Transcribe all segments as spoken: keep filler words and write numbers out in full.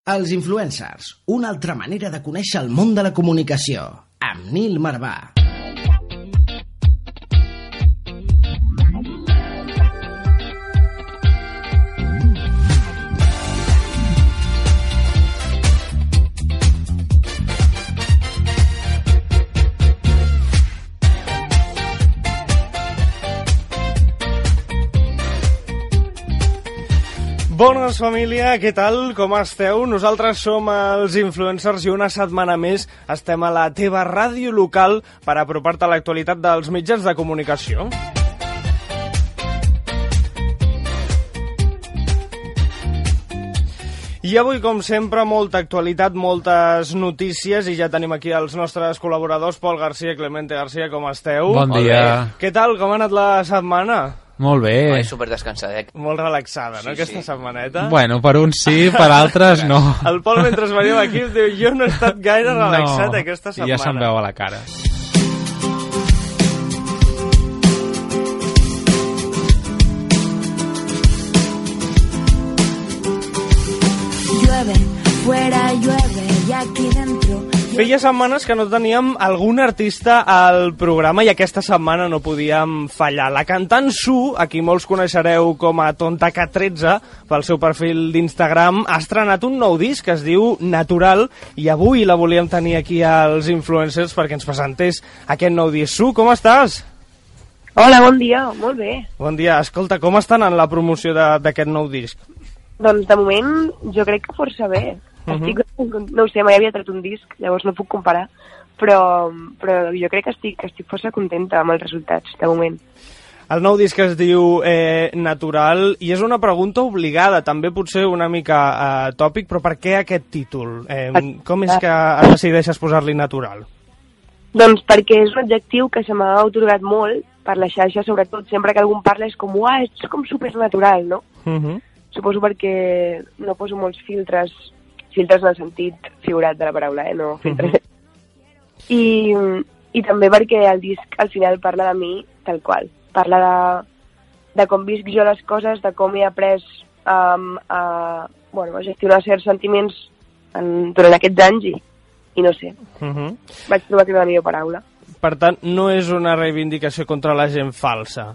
Els influencers, una altra manera de conèixer el món de la comunicació, amb Nil Marvà. Bones, família, què tal? Com esteu? Nosaltres som els influencers i una setmana més estem a la teva ràdio local per apropar-te a l'actualitat dels mitjans de comunicació. I avui, com sempre, molta actualitat, moltes notícies, i ja tenim aquí els nostres col·laboradors, Pol Garcia i Clemente Garcia, com esteu? Bon dia. Què tal? Com ha anat la setmana? Molt bé. Ai, superdescansadec. Molt relaxada, no, sí, aquesta sí. setmaneta? Bueno, per uns sí, per altres no. El Pol, mentre veníem aquí, diu, jo no he estat gaire relaxat no, aquesta setmana. Ja se'm veu a la cara. Llueve, fuera llueve, y aquí dentro... Feia setmanes que no teníem algun artista al programa i aquesta setmana no podíem fallar. La cantant Su, a qui molts coneixereu com a Tonta K tretze, pel seu perfil d'Instagram, ha estrenat un nou disc que es diu Natural i avui la volíem tenir aquí als influencers perquè ens presentés aquest nou disc. Su, com estàs? Hola, bon dia, molt bé. Bon dia. Escolta, com estan en la promoció d'aquest nou disc? Doncs de moment jo crec que força bé. Estic, no ho sé, mai havia tret un disc, llavors no puc comparar, però, però jo crec que estic, estic força contenta amb els resultats, de moment. El nou disc es diu eh, Natural, i és una pregunta obligada, també potser una mica eh, tòpic, però per què aquest títol? Eh, com és que decideixes posar-li Natural? Doncs perquè és un adjectiu que se m'ha atorgat molt per la xarxa, sobretot sempre que algun parla és com, uah, és com supernatural, no? Uh -huh. Suposo perquè no poso molts filtres, filtres en el sentit figurat de la paraula, eh? No filtres. Uh-huh. I, I també perquè el disc al final parla de mi tal qual. Parla de, de com visc jo les coses, de com he après um, a, bueno, a gestionar certs sentiments en, durant aquests anys i, i no sé. Uh-huh. Vaig trobar que era la millor paraula. Per tant, no és una reivindicació contra la gent falsa?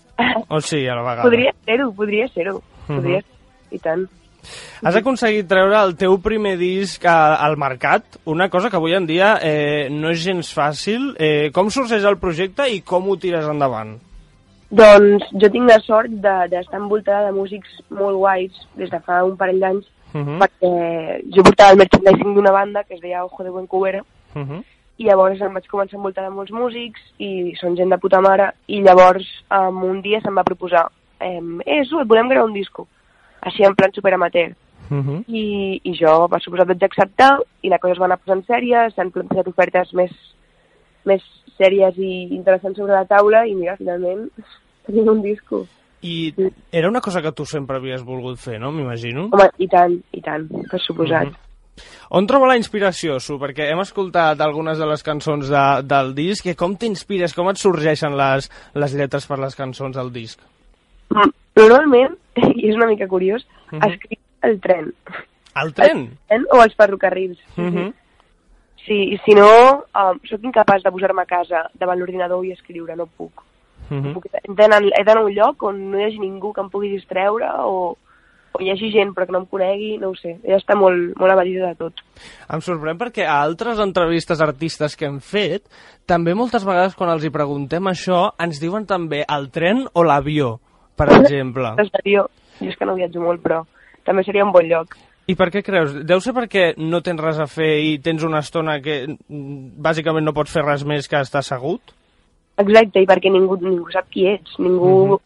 O sí, a la vegada? Podria ser-ho, podria ser-ho. Uh-huh. Podria ser, i tant. Has aconseguit treure el teu primer disc a, al mercat, una cosa que avui en dia eh, no és gens fàcil. Eh, com sorgeix el projecte i com ho tires endavant? Doncs jo tinc la sort d'estar de, envoltada de músics molt guais des de fa un parell d'anys, uh-huh. perquè jo portava el merchandising d'una banda que es deia Ojo de Buen Cubero, uh-huh. i llavors em vaig començar a envoltar de molts músics i són gent de puta mare, i llavors um, un dia se'm va proposar eh, eh, Su, et volem gravar un disco, així en plan superamateur. Uh-huh. I, i jo, per suposat, vaig acceptar i la cosa es va anar posant sèria, s'han plantejat ofertes més, més sèries i interessants sobre la taula i mira, finalment tenim un disco. I sí. Era una cosa que tu sempre havies volgut fer, no? M'imagino. Home, i tant, i tant, per suposat. Uh-huh. On troba la inspiració, Su? Perquè hem escoltat algunes de les cançons de, del disc, i com t'inspires, com et sorgeixen les, les lletres per les cançons del disc? Mm. Normalment, i és una mica curiós, uh-huh. escric el tren. El tren? El tren o els ferrocarrils. Uh-huh. Sí, i si no, um, soc incapaç de posar-me a casa davant l'ordinador i escriure, no puc. Uh-huh. No puc. He d'anar a un lloc on no hi hagi ningú que em pugui distreure o, o hi hagi gent però que no em conegui, no ho sé. Ella està molt, molt evadida de tot. Em sorprèn perquè a altres entrevistes artistes que hem fet, també moltes vegades quan els hi preguntem això, ens diuen també el tren o l'avió, per exemple. L'avió. Jo és que no viatjo molt, però també seria un bon lloc. I per què creus? Deu ser perquè no tens res a fer i tens una estona que bàsicament no pots fer res més que estar assegut? Exacte, i perquè ningú, ningú sap qui ets. Ningú... Uh-huh.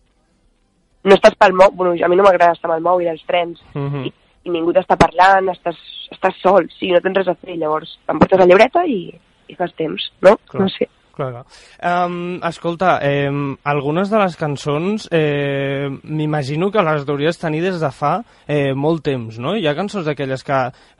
No estàs pel mòbil. Bueno, a mi no m'agrada estar amb el mòbil, els trens. Uh-huh. I, I ningú t'està parlant, estàs, estàs sol. Sí, no tens res a fer. Llavors, em portes la llibreta i, i fas temps, no? Clar. No sé. Clar, clar. Um, escolta, eh, algunes de les cançons eh, m'imagino que les hauries tenir des de fa eh, molt temps, no? Hi ha cançons d'aquelles que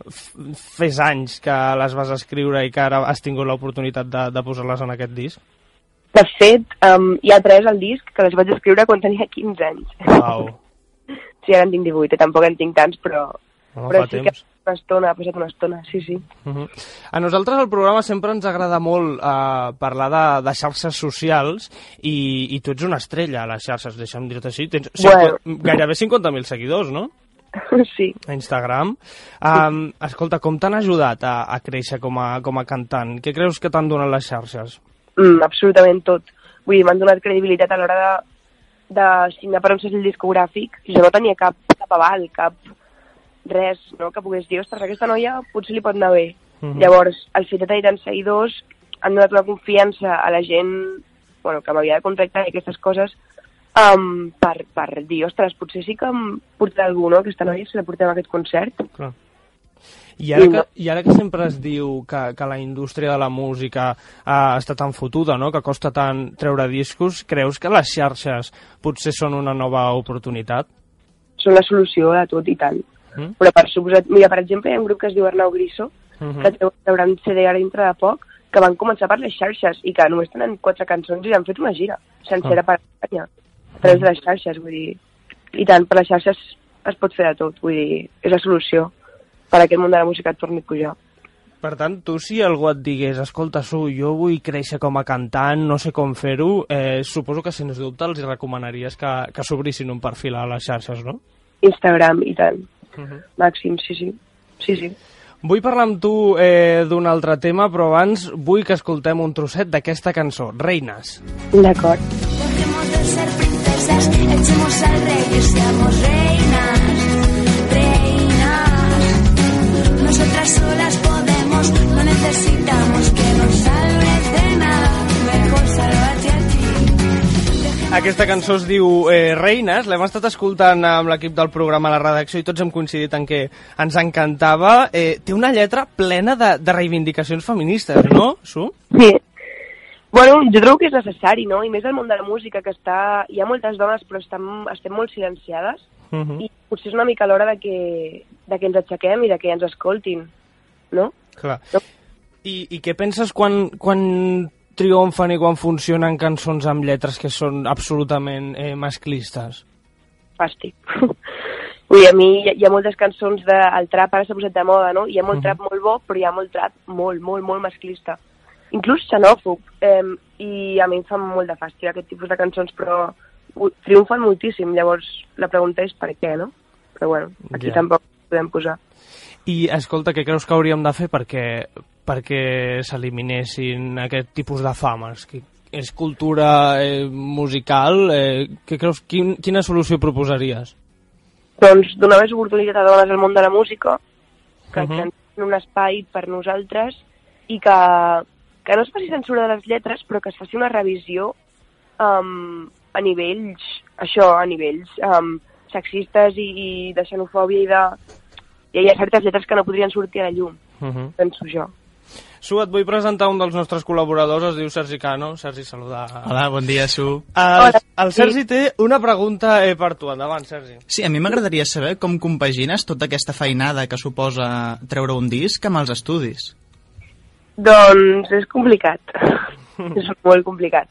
fes anys que les vas escriure i que ara has tingut l'oportunitat de, de posar-les en aquest disc? De fet, um, hi ha tres al disc que les vaig escriure quan tenia quinze anys. Wow. Sí, ara en tinc divuit, tampoc en tinc tants, però, no, però sí temps. que una estona, ha passat una estona, sí, sí. Uh-huh. A nosaltres al programa sempre ens agrada molt uh, parlar de, de xarxes socials i, i tu ets una estrella a les xarxes, deixa'm dir-te així. Tens Bueno. cinquanta, gairebé cinquanta mil seguidors, no? Sí. A Instagram. Um, escolta, com t'han ajudat a, a créixer com a, com a cantant? Què creus que t'han donat les xarxes? Mm, absolutament tot. Vull dir, m'han donat credibilitat a l'hora de, de signar per un segell discogràfic. Jo no tenia cap, cap aval, cap res, no?, que pogués dir, ostres, aquesta noia potser li pot anar bé. Uh-huh. Llavors, el fet de tenir tants seguidors han donat una confiança a la gent, bueno, que m'havia de contractar i aquestes coses, um, per, per dir, ostres, potser sí que em portarà algú, no?, aquesta noia, si la portem a aquest concert. Clar. I ara, que, I ara que sempre es diu que, que la indústria de la música uh, està tan fotuda, no?, que costa tant treure discos, creus que les xarxes potser són una nova oportunitat? Són la solució a tot i tant. Mm? Però per suposat, mira, per exemple, hi ha un grup que es diu Arnau Griso, uh-huh. que trauran C D ara dintre de poc, que van començar per les xarxes i que només tenen quatre cançons i han fet una gira sencera oh. per Espanya, a través de les xarxes, vull dir. I tant, per les xarxes es pot fer de tot, vull dir, és la solució per aquest món de la música et torni a pujar. Per tant, tu si algú et digués, escolta, Su, jo vull créixer com a cantant, no sé com fer-ho, eh, suposo que sens dubte els recomanaries que, que s'obrissin un perfil a les xarxes, no? Instagram i tant. Uh-huh. Màxim, sí, sí. sí, sí. Vull parlar amb tu eh, d'un altre tema, però abans vull que escoltem un trosset d'aquesta cançó, Reines. D'acord. Dejemos de ser princesas, echemos al rey y seamos reinas, reinas. Nosotras solas podemos, no necesitamos que nos salves de nada, mejor sálvate a ti. Aquesta cançó es diu eh, Reines, l'hem estat escoltant amb l'equip del programa a la redacció i tots hem coincidit en que ens encantava. Eh, té una lletra plena de, de reivindicacions feministes, no, Su? Sí. Bueno, jo trobo que és necessari, no? I més al món de la música, que està... hi ha moltes dones però estan, estem molt silenciades, uh-huh. i potser és una mica l'hora de que, de que ens aixequem i de que ens escoltin, no? Clar. No? I, i què penses quan... quan triomfen i quan funcionen cançons amb lletres que són absolutament eh, masclistes? Fàstic. Vull dir, a mi hi ha, hi ha moltes cançons de... El trap ara s'ha posat de moda, no? Hi ha molt uh-huh. trap molt bo, però hi ha molt trap molt, molt, molt masclista. Inclús xenòfob. Eh, I a mi em fa molt de fàstic aquest tipus de cançons, però triomfen moltíssim. Llavors, la pregunta és per què, no? Però bueno, aquí yeah. tampoc podem posar. I, escolta, què creus que hauríem de fer perquè... perquè s'eliminessin aquest tipus de fames? Que és cultura eh, musical? Eh, què creus, quin, quina solució proposaries? Doncs donar més oportunitat a dones al món de la música, que uh-huh. tinguin un espai per nosaltres i que, que no es faci censura de les lletres, però que es faci una revisió um, a nivells, això, a nivells um, sexistes i, i de xenofòbia i de... I hi ha certes lletres que no podrien sortir a la llum, uh-huh. penso jo. Su, et vull presentar un dels nostres col·laboradors, es diu Sergi Cano. Sergi, saluda. Hola, bon dia, Su. El, Hola. el Sergi sí. té una pregunta eh, per tu. Endavant, Sergi. Sí, a mi m'agradaria saber com compagines tota aquesta feinada que suposa treure un disc amb els estudis. Doncs és complicat. És molt complicat.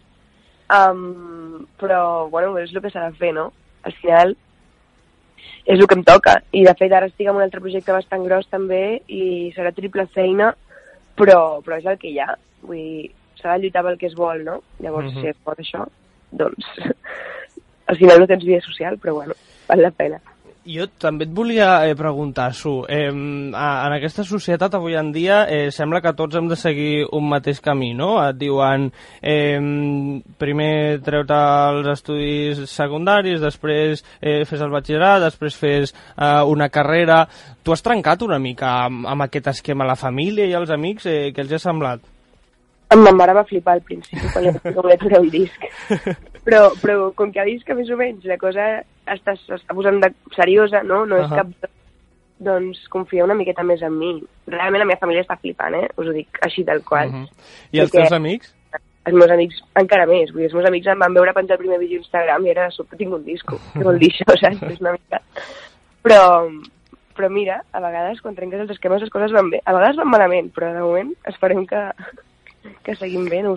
Um, però, bueno, és el que s'ha de fer, no? Al final és el que em toca. I, de fet, ara estic en un altre projecte bastant gros, també, i serà triple feina, però, però és el que hi ha. Vull dir, s'ha de lluitar pel que es vol, no? Llavors, uh-huh. si es pot això, doncs al final no tens vida social, però bueno, val la pena. Jo també et volia eh, preguntar, Su, eh, en aquesta societat avui en dia eh, sembla que tots hem de seguir un mateix camí, no? Et diuen eh, primer treu-te els estudis secundaris, després eh, fes el batxillerat, després fes eh, una carrera. Tu has trencat una mica amb, amb aquest esquema, la família i els amics, eh, què els ha semblat? A ma mare va flipar al principi quan jo volia treure un disc. Però, però com que ha vist que més o menys la cosa està, està posant de seriosa, no? No és uh-huh. cap... Doncs confia una miqueta més en mi. Realment la meva família està flipant, eh? Us ho dic així tal qual. Uh-huh. I els teus amics? Els meus amics encara més. Vull dir, els meus amics em van veure penjar el primer vídeo a Instagram i ara de sobte tinc un disco. Què vol dir això, saps? És una mica... Però, però mira, a vegades quan trenques els esquemes les coses van bé. A vegades van malament, però de moment esperem que... que seguim bé, no ho sé.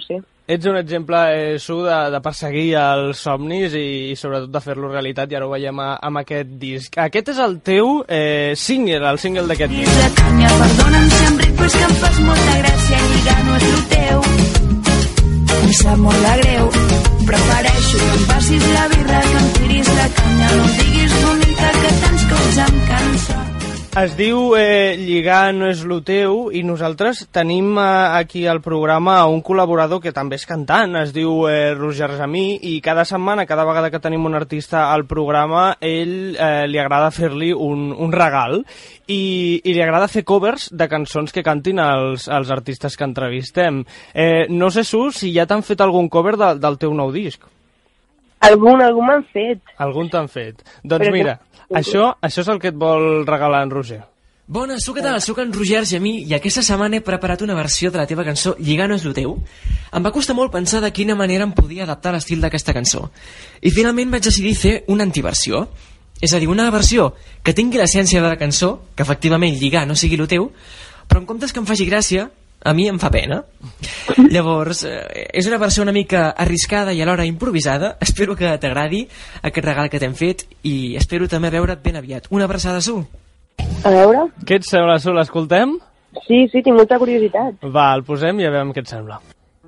Ets un exemple, eh, Su, de, de perseguir els somnis i, i sobretot de fer-los realitat, i ara ho veiem a, amb aquest disc. Aquest és el teu eh, single, el single d'aquest disc. La canya, perdona'm si em ric, però és que em fas molta gràcia, lligar no és el teu. Em sap molt de greu, prefereixo que em passis la birra, que em tiris la canya, no em diguis bonica, que tants cops em cansa. Es diu eh, Lligar no és lo teu, i nosaltres tenim eh, aquí al programa un col·laborador que també és cantant, es diu eh, Roger Argemí, i cada setmana, cada vegada que tenim un artista al programa, ell eh, li agrada fer-li un, un regal, i, i li agrada fer covers de cançons que cantin els, els artistes que entrevistem. Eh, no sé, Su, si ja t'han fet algun cover de, del teu nou disc. Algun, algun m'han fet. Algun t'han fet. Doncs Però mira, que... això, això és el que et vol regalar en Roger. Bona, soc, què tal? Soc en Roger Argemí i aquesta setmana he preparat una versió de la teva cançó Lligar no és lo teu. Em va costar molt pensar de quina manera em podia adaptar l'estil d'aquesta cançó. I finalment vaig decidir fer una antiversió. És a dir, una versió que tingui l'essència de la cançó, que efectivament lligar no sigui lo teu, però en comptes que em faci gràcia, a mi em fa pena. Llavors, eh, és una versió una mica arriscada i alhora improvisada. Espero que t'agradi aquest regal que t'hem fet i espero també veure't ben aviat. Una abraçada, Su. A veure? Què et sembla, Su? L'escoltem? Sí, sí, tinc molta curiositat. Va, el posem i a veure què et sembla.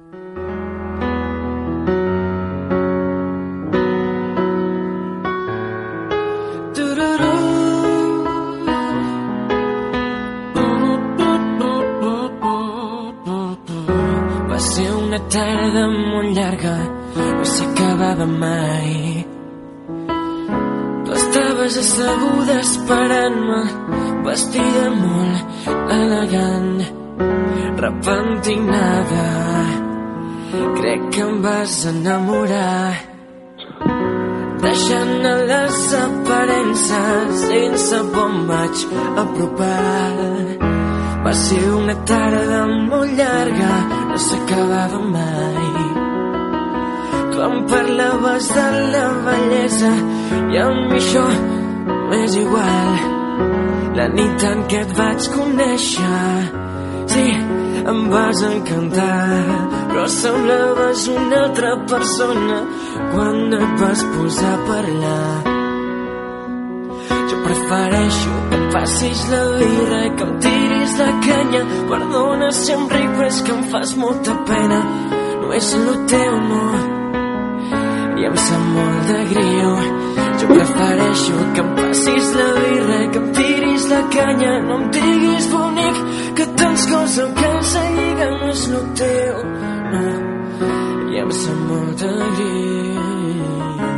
Va ser una tarda molt llarga, no s'acabava mai. Tu estaves asseguda esperant-me, vestida molt elegant, repentinada. Crec que em vas enamorar, deixant a les aparences, sense por em vaig apropar. Va ser una tarda molt llarga, no s'acabava mai. Tu em parlaves de la bellesa i a mi això m'és igual. La nit en què et vaig conèixer, sí, em vas encantar, però semblaves una altra persona quan et vas posar a parlar. Jo prefereixo que em facis la birra, que em tiris la canya. Perdona si em ric, però és que em fas molta pena. No és lo teu, no, i em sap molt de greu. Jo prefereixo que em passis la birra, que em tiris la canya. No em diguis bonic, que tants coses em cansa, lligar no és lo teu, no, i em sap molt de greu.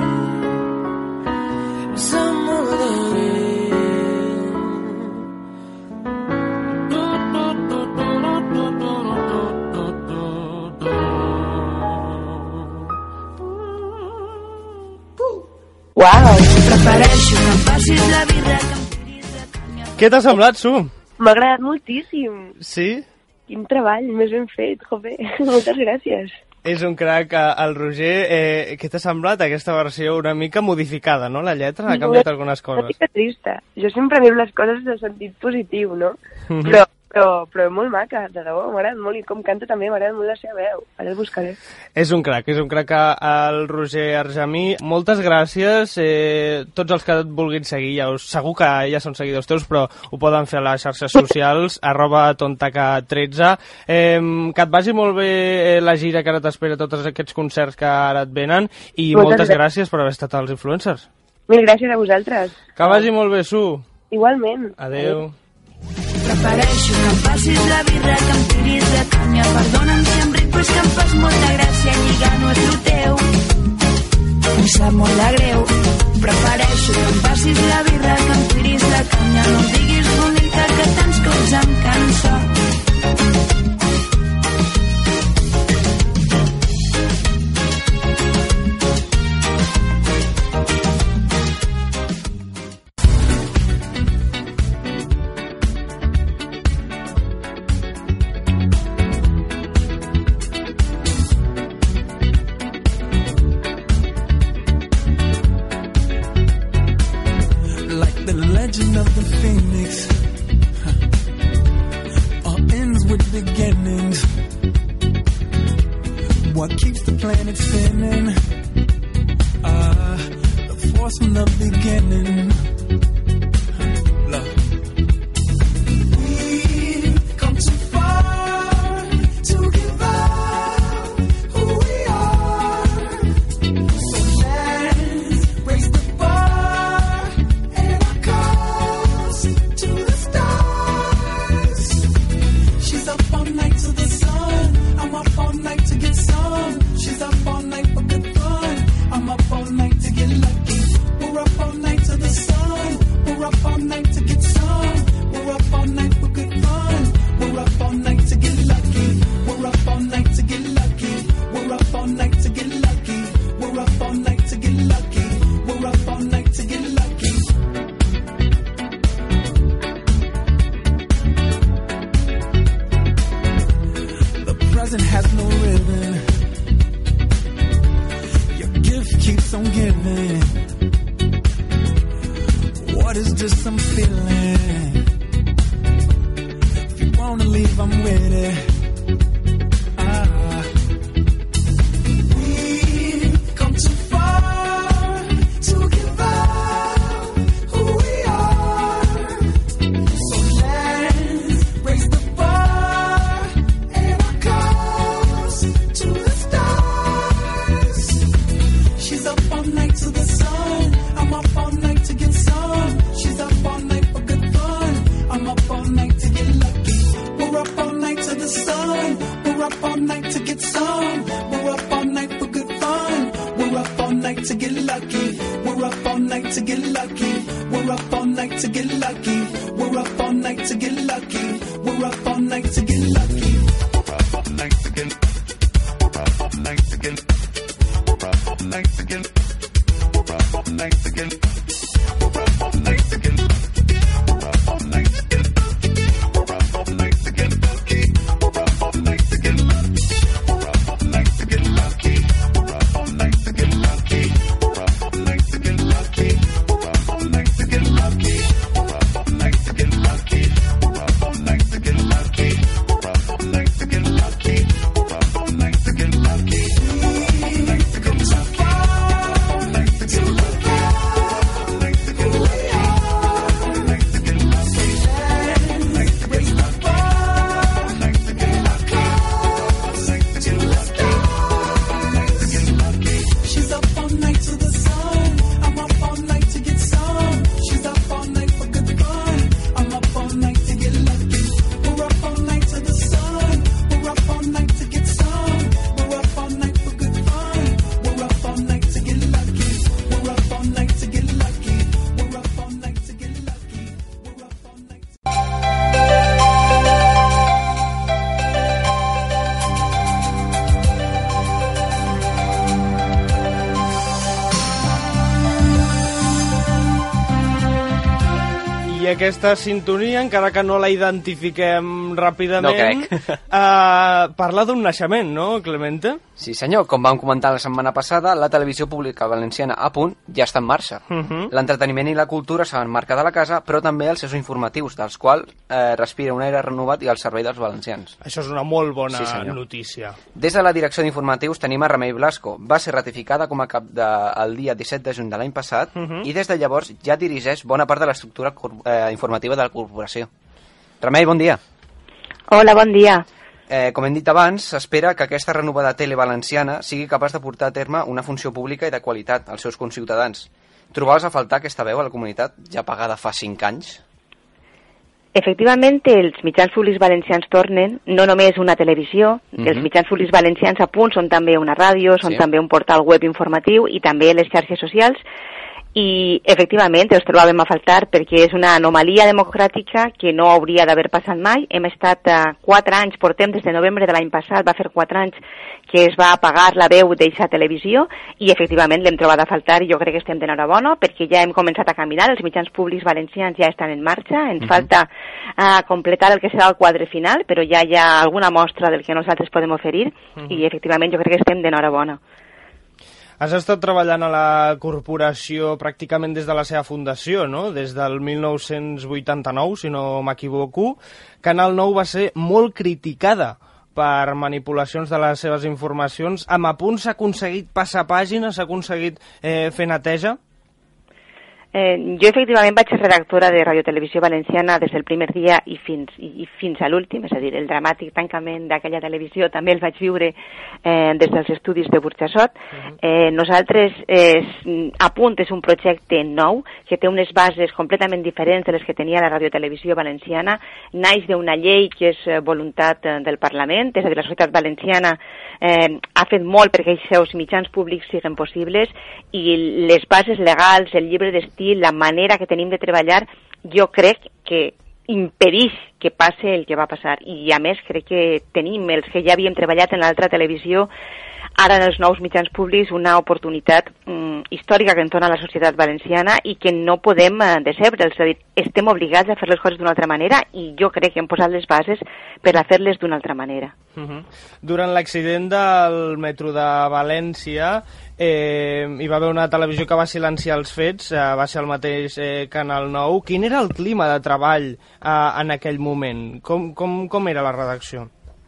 Em sap molt de greu. Uau! Prefereixo que em passis la birra, que em tiris la canya. Què t'ha semblat, Su? M'ha agradat moltíssim. Sí? Quin treball més ben fet, jope. Moltes gràcies. És un crac, eh, el Roger. Eh, què t'ha semblat aquesta versió una mica modificada, no? La lletra ha canviat algunes Una coses. mica trista. Jo sempre miro les coses de sentit positiu, no? Mhm. Però, però, però molt maca, de debò, m'agrada molt. I com canta també, m'agrada molt la seva veu. Ara el buscaré. És un crac, és un crac el Roger Argemí. Moltes gràcies. Eh, tots els que et vulguin seguir, ja us, segur que ja són seguidors teus, però ho poden fer a les xarxes socials, arroba tontaca tretze. Eh, que et vagi molt bé eh, la gira que ara t'espera, tots aquests concerts que ara et venen, i Moltes moltes gràcies. gràcies per haver estat als influencers. Mil gràcies a vosaltres. Que vagi molt bé, Su. Igualment. Adeu. Prefereixo que em passis la birra, que em tiris la canya. Perdona'm si em ric, però és que em fas molta gràcia, lligar no és lo teu. Em sap molt de greu, prefereixo que em passis la birra, que em tiris la canya. No em diguis bonica, que tants cops em cansa. Like the legend of the phoenix, huh, all ends with beginnings. what keeps the planet spinning. Ah, the force from the beginning. Love. We've come too far to give up who we are. So let's raise the bar and our cause to the stars. She's up all night to the sun. I'm up all night to get some. She's up all night for good fun. I'm up all night to get lucky. We're up all night to the sun. We're up all night to get some. We're up all night for good fun. We're up all night to get lucky. We're up all night to get lucky. We're up all night to get lucky. We're up all night to get lucky. We're up all night to get lucky. The present has no ribbon. Your gift keeps on giving. What is this I'm feeling? If you wanna leave, I'm with it. Ah. We've come too far to give up who we are. So let's raise the bar and our cause to the stars. She's up all night to the sun. I'm up all night to get some. She's up all night for good fun. I'm up all night to get lucky. We're up all night to the sun. We're up all night to get some. We're up all night for good fun. We're up all night to get lucky. We're up all night to get lucky. We're up all night to get lucky. We're up all night to get lucky. We're up all night to get lucky. We're up all night to get. We're up all night to get. We're up all night to get. We're up all night to get. We're up all night to get. We're up all night to get. We're up all night to get lucky. We're up all night to get lucky. We're up all night to get lucky. We're up all night to get lucky. We're up all night to get lucky. We're up all night to get lucky. We're up all night to get lucky. We're up all night to get lucky. We're up all night to get lucky. We're up all night to get lucky. We're up all night to get lucky. All night to get lucky. All night to get lucky. All night to get lucky. All night to get lucky. All night to get lucky. All night to get lucky. All night to get lucky. She's up all night to the sun. I'm up all night to get some. She's up all night for good fun. I'm up all night to get lucky. We're up all night to the sun. We're up all night to get some. We're up all night for good fun. We're up all night to get lucky. We're up all night to get lucky. We're up all night to get lucky. We're up all night to... I aquesta sintonia, encara que no la identifiquem ràpidament, No crec. eh, parla d'un naixement, no, Clemente? Sí senyor, com vam comentar la setmana passada, la televisió pública valenciana a punt ja està en marxa. Uh -huh. L'entreteniment i la cultura s'han marcat a la casa, però també els seus informatius, dels quals eh, respira un aire renovat i el servei dels valencians. Això és una molt bona Sí, senyor. notícia. Des de la direcció d'informatius tenim a Remei Blasco. Va ser ratificada com a cap de, el dia disset de juny de l'any passat Uh -huh. i des de llavors ja dirigeix bona part de l'estructura eh, informativa de la corporació. Remei, bon dia. Hola, bon dia. Eh, com hem dit abans, s'espera que aquesta renovada tele valenciana sigui capaç de portar a terme una funció pública i de qualitat als seus conciutadans. Trobaves a faltar aquesta veu a la comunitat ja pagada fa cinc anys? Efectivament, els mitjans públics valencians tornen, no només una televisió, Mhm. els mitjans públics valencians a punt són també una ràdio, són Sí. també un portal web informatiu i també les xarxes socials, i efectivament els trobàvem a faltar perquè és una anomalia democràtica que no hauria d'haver passat mai. Hem estat uh, quatre anys, portem des de novembre de l'any passat, va fer quatre anys que es va apagar la veu d'eixa televisió i efectivament l'hem trobat a faltar i jo crec que estem d'enhorabona perquè ja hem començat a caminar, els mitjans públics valencians ja estan en marxa, ens uh -huh. falta uh, completar el que serà el quadre final, però ja hi ha alguna mostra del que nosaltres podem oferir uh -huh. i efectivament jo crec que estem d'enhorabona. Has estat treballant a la corporació pràcticament des de la seva fundació, no? Des del mil nou-cents vuitanta-nou, si no m'equivoco. Canal nou va ser molt criticada per manipulacions de les seves informacions. Amb Apunt s'ha aconseguit passar pàgina, s'ha aconseguit eh, fer neteja? Eh, jo efectivament vaig ser redactora de Radio Televisió Valenciana des del primer dia i fins, i, i fins a l'últim, és a dir, el dramàtic tancament d'aquella televisió també el vaig viure eh, des dels estudis de Burjassot. Uh-huh. eh, nosaltres, eh, Apunt és un projecte nou que té unes bases completament diferents de les que tenia la Radio Televisió Valenciana, naix d'una llei que és voluntat del Parlament, és a dir, la societat valenciana eh, ha fet molt perquè els seus mitjans públics siguin possibles i les bases legals, el llibre d'estil, la manera que tenim de treballar, jo crec que impedeix que passe el que va passar. I a més crec que tenim, els que ja havíem treballat en l'altra televisió, ara en els nous mitjans públics, una oportunitat mm, històrica que ens dona la societat valenciana i que no podem eh, decebre. És a dir, estem obligats a fer les coses d'una altra manera i jo crec que hem posat les bases per a fer-les d'una altra manera. Uh -huh. Durant l'accident del metro de València eh, hi va haver una televisió que va silenciar els fets, eh, va ser el mateix eh, Canal nou. Quin era el clima de treball eh, en aquell moment? Com, com, com era la redacció?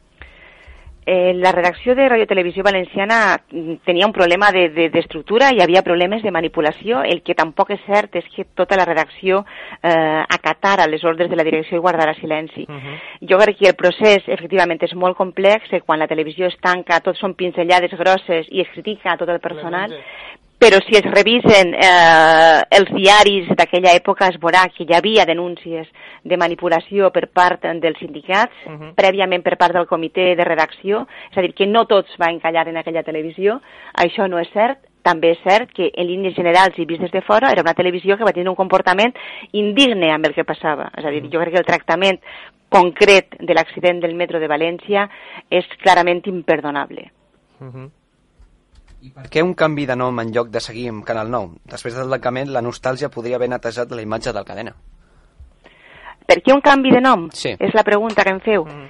Eh, la redacció de Radio Televisió Valenciana tenia un problema d'estructura de, de, i hi havia problemes de manipulació. El que tampoc és cert és que tota la redacció eh, acatara les ordres de la direcció i guardara silenci. Uh-huh. Jo crec que el procés efectivament és molt complex, que quan la televisió es tanca tot són pinzellades grosses i es critica a tot el personal, però si es revisen eh, els diaris d'aquella època es veurà que hi havia denúncies de manipulació per part dels sindicats, uh-huh. prèviament per part del comitè de redacció, és a dir, que no tots van encallar en aquella televisió. Això no és cert. També és cert que en línies generals i vist des de fora era una televisió que va tenir un comportament indigne amb el que passava. És a dir, jo crec que el tractament concret de l'accident del metro de València és clarament imperdonable. Uh-huh. I per què un canvi de nom en lloc de seguir amb Canal nou? Després del tancament, la nostàlgia podria haver netejat la imatge del cadena. Per què un canvi de nom? Sí. És la pregunta que em feu. Mm.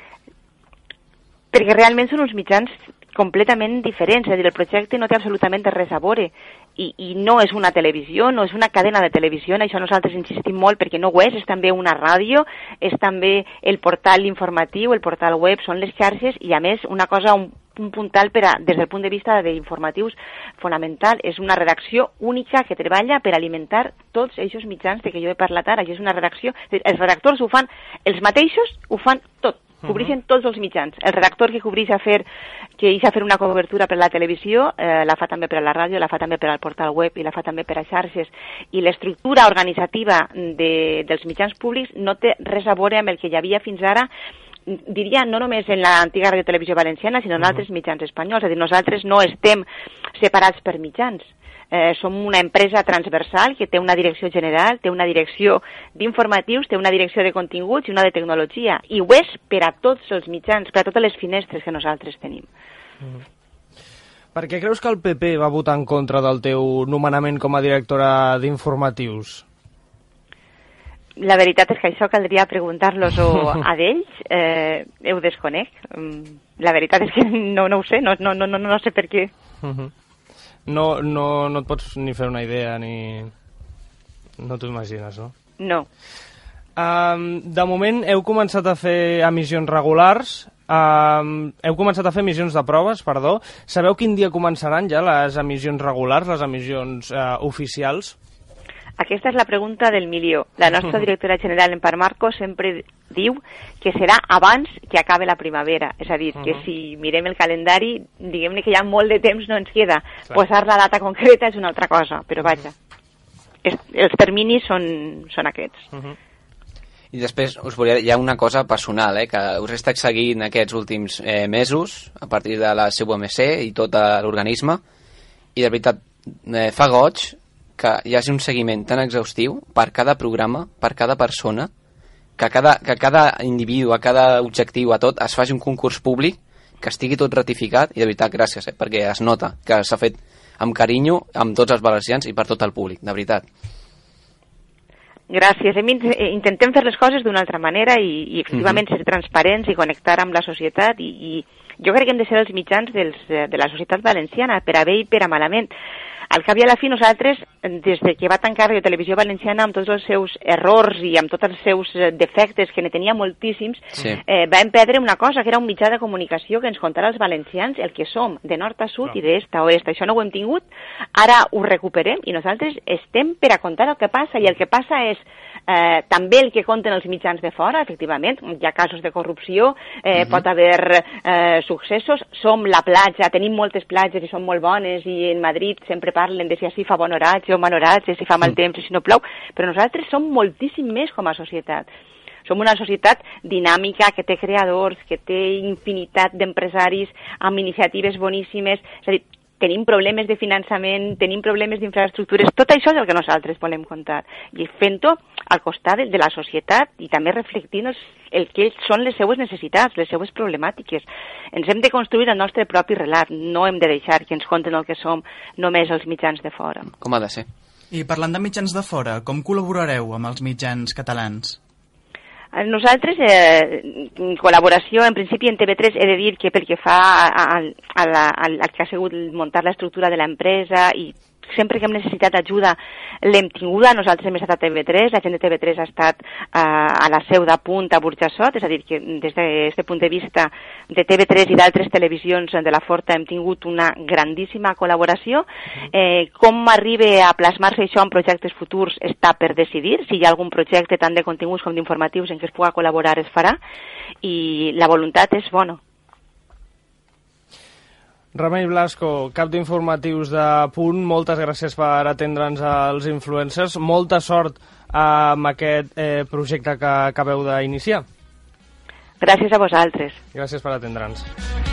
Perquè realment són uns mitjans completament diferents, és a dir, el projecte no té absolutament res a veure. I, i no és una televisió, no és una cadena de televisió, en això nosaltres insistim molt perquè no ho és, és també una ràdio, és també el portal informatiu, el portal web, són les xarxes i a més una cosa, un, un puntal per a, des del punt de vista d'informatius fonamental, és una redacció única que treballa per alimentar tots aquests mitjans de què jo he parlat ara, això és una redacció, els redactors ho fan, els mateixos ho fan tot, cobreixen tots els mitjans. El redactor que cobreix a fer, que deixa fer una cobertura per la televisió, eh, la fa també per a la ràdio, la fa també per al portal web i la fa també per a xarxes. I l'estructura organitzativa de, dels mitjans públics no té res a veure amb el que hi havia fins ara, diria no només en l'antiga Radio Televisió Valenciana, sinó en altres mitjans espanyols. És a dir, nosaltres no estem separats per mitjans. Eh, som una empresa transversal que té una direcció general, té una direcció d'informatius, té una direcció de continguts i una de tecnologia. I ho és per a tots els mitjans, per a totes les finestres que nosaltres tenim. Mm. Per què creus que el P P va votar en contra del teu nomenament com a directora d'informatius? La veritat és que això caldria preguntar-los-ho a d'ells. Eh, ho desconec. La veritat és que no, no ho sé, no, no, no, no sé per què. Uh-huh. No, no, no et pots ni fer una idea, ni... No t'ho imagines, no? No. Um, de moment heu començat a fer emissions regulars, um, heu començat a fer emissions de proves, perdó. Sabeu quin dia començaran ja les emissions regulars, les emissions uh, oficials? Aquesta és la pregunta del milió. La nostra directora general, Empar Marco, sempre diu que serà abans que acabe la primavera. És a dir, que si mirem el calendari, diguem-ne que ja molt de temps no ens queda. Clar. Posar la data concreta és una altra cosa, però vaja, es, els terminis són, són aquests. Uh -huh. I després us volia dir, hi ha una cosa personal, eh, que us he estat seguint aquests últims eh, mesos, a partir de la C U M C i tot l'organisme, i de veritat eh, fa goig que hi hagi un seguiment tan exhaustiu per cada programa, per cada persona, que cada, que cada individu, a cada objectiu, a tot, es faci un concurs públic, que estigui tot ratificat, i de veritat, gràcies, eh, perquè es nota que s'ha fet amb carinyo, amb tots els valencians i per tot el públic, de veritat. Gràcies. Intentem fer les coses d'una altra manera i, i efectivament mm-hmm. ser transparents i connectar amb la societat i, i jo crec que hem de ser els mitjans dels, de la societat valenciana, per a bé i per a malament. al cap i a la fi nosaltres, des de que va tancar Radio Televisió Valenciana amb tots els seus errors i amb tots els seus defectes, que ne tenia moltíssims, sí. eh, vam perdre una cosa, que era un mitjà de comunicació que ens contara als valencians el que som, de nord a sud no. i d'est a oest. Això no ho hem tingut, ara ho recuperem i nosaltres estem per a contar el que passa, i el que passa és eh, també el que conten els mitjans de fora, efectivament, hi ha casos de corrupció, eh, uh -huh. pot haver eh, successos, som la platja, tenim moltes platges i són molt bones, i en Madrid sempre parlen de si així fa bon oratge o mal oratge, si fa mal temps o si no plou, però nosaltres som moltíssim més com a societat. Som una societat dinàmica, que té creadors, que té infinitat d'empresaris amb iniciatives boníssimes, és a dir, tenim problemes de finançament, tenim problemes d'infraestructures, tot això és el que nosaltres volem contar. I fent-ho al costat de, de la societat i també reflectint els, el que són les seues necessitats, les seues problemàtiques. Ens hem de construir el nostre propi relat, no hem de deixar que ens conten el que som només els mitjans de fora. Com ha de ser? I parlant de mitjans de fora, com col·laborareu amb els mitjans catalans? Nosaltres, eh, en col·laboració, en principi en T V tres, he de dir que pel que fa a, a, a la, al, al que ha sigut muntar l'estructura de l'empresa, i sempre que hem necessitat ajuda l'hem tinguda. Nosaltres hem estat a T V tres, la gent de T V tres ha estat eh, a la seu de Punt, a Burjassot, és a dir, que des d'aquest punt de vista de T V tres i d'altres televisions de la Forta hem tingut una grandíssima col·laboració. Eh, com arriba a plasmar-se això en projectes futurs està per decidir. Si hi ha algun projecte tant de continguts com d'informatius en què es pugui col·laborar, es farà, i la voluntat és bona. Remei Blasco, cap d'informatius de Punt, moltes gràcies per atendre'ns als influencers. Molta sort amb aquest eh, projecte que acabeu d'iniciar. Gràcies a vosaltres. Gràcies per atendre'ns.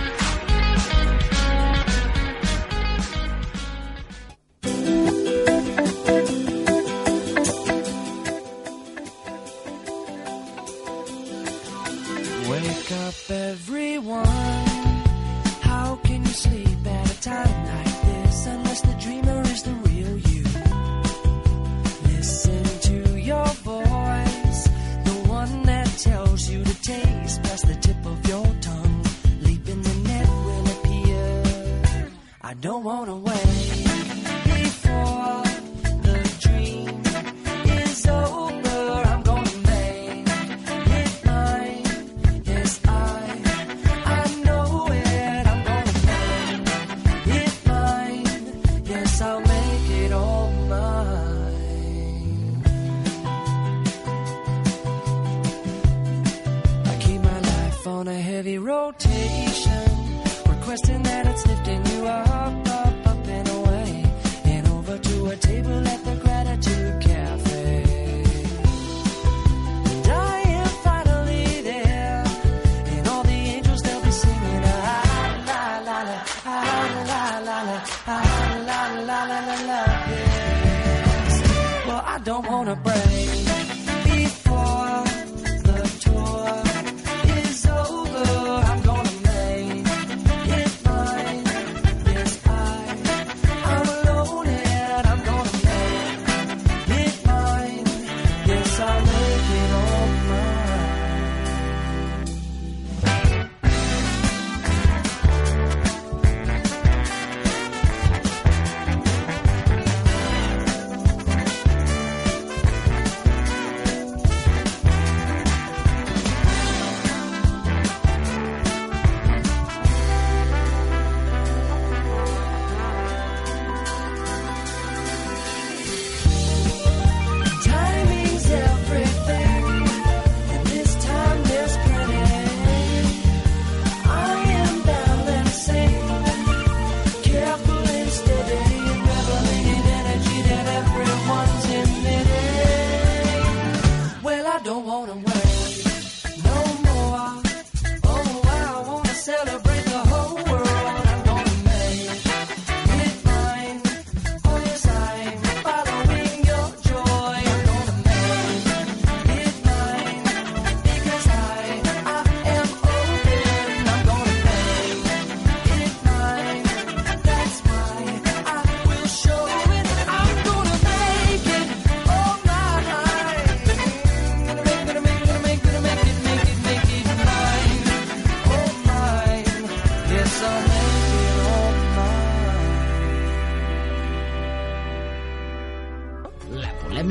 Wake up everyone. How can you sleep at a time like this unless the dreamer is the real you? Listen to your voice, the one that tells you to taste past the tip of your tongue. Leap in the net will appear. I don't wanna wait before the dream is over. I'm gonna make it mine. Yes, I, I know it. I'll make it all mine. I keep my life on a heavy rotation, requesting that it's lifting you up, up, up and away, and over to a table at the Gratitude Cafe. And I am finally there, and all the angels, they'll be singing ah la la la, ah la la la, ah la la la la la, yes. Well, I don't wanna break before the tour is over. I'm gonna make it mine. Yes, I, I'm alone and I'm gonna make it mine. Yes, I'll make it all mine.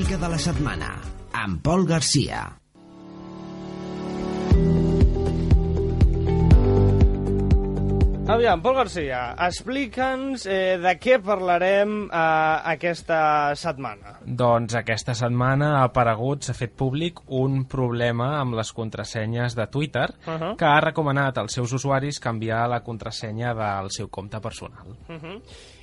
tècnica de la setmana, amb Pol Garcia. Aviam, Pol Garcia, explica'ns eh, de què parlarem eh, aquesta setmana. Doncs aquesta setmana ha aparegut, s'ha fet públic un problema amb les contrasenyes de Twitter Uh -huh. que ha recomanat als seus usuaris canviar la contrasenya del seu compte personal. Uh -huh.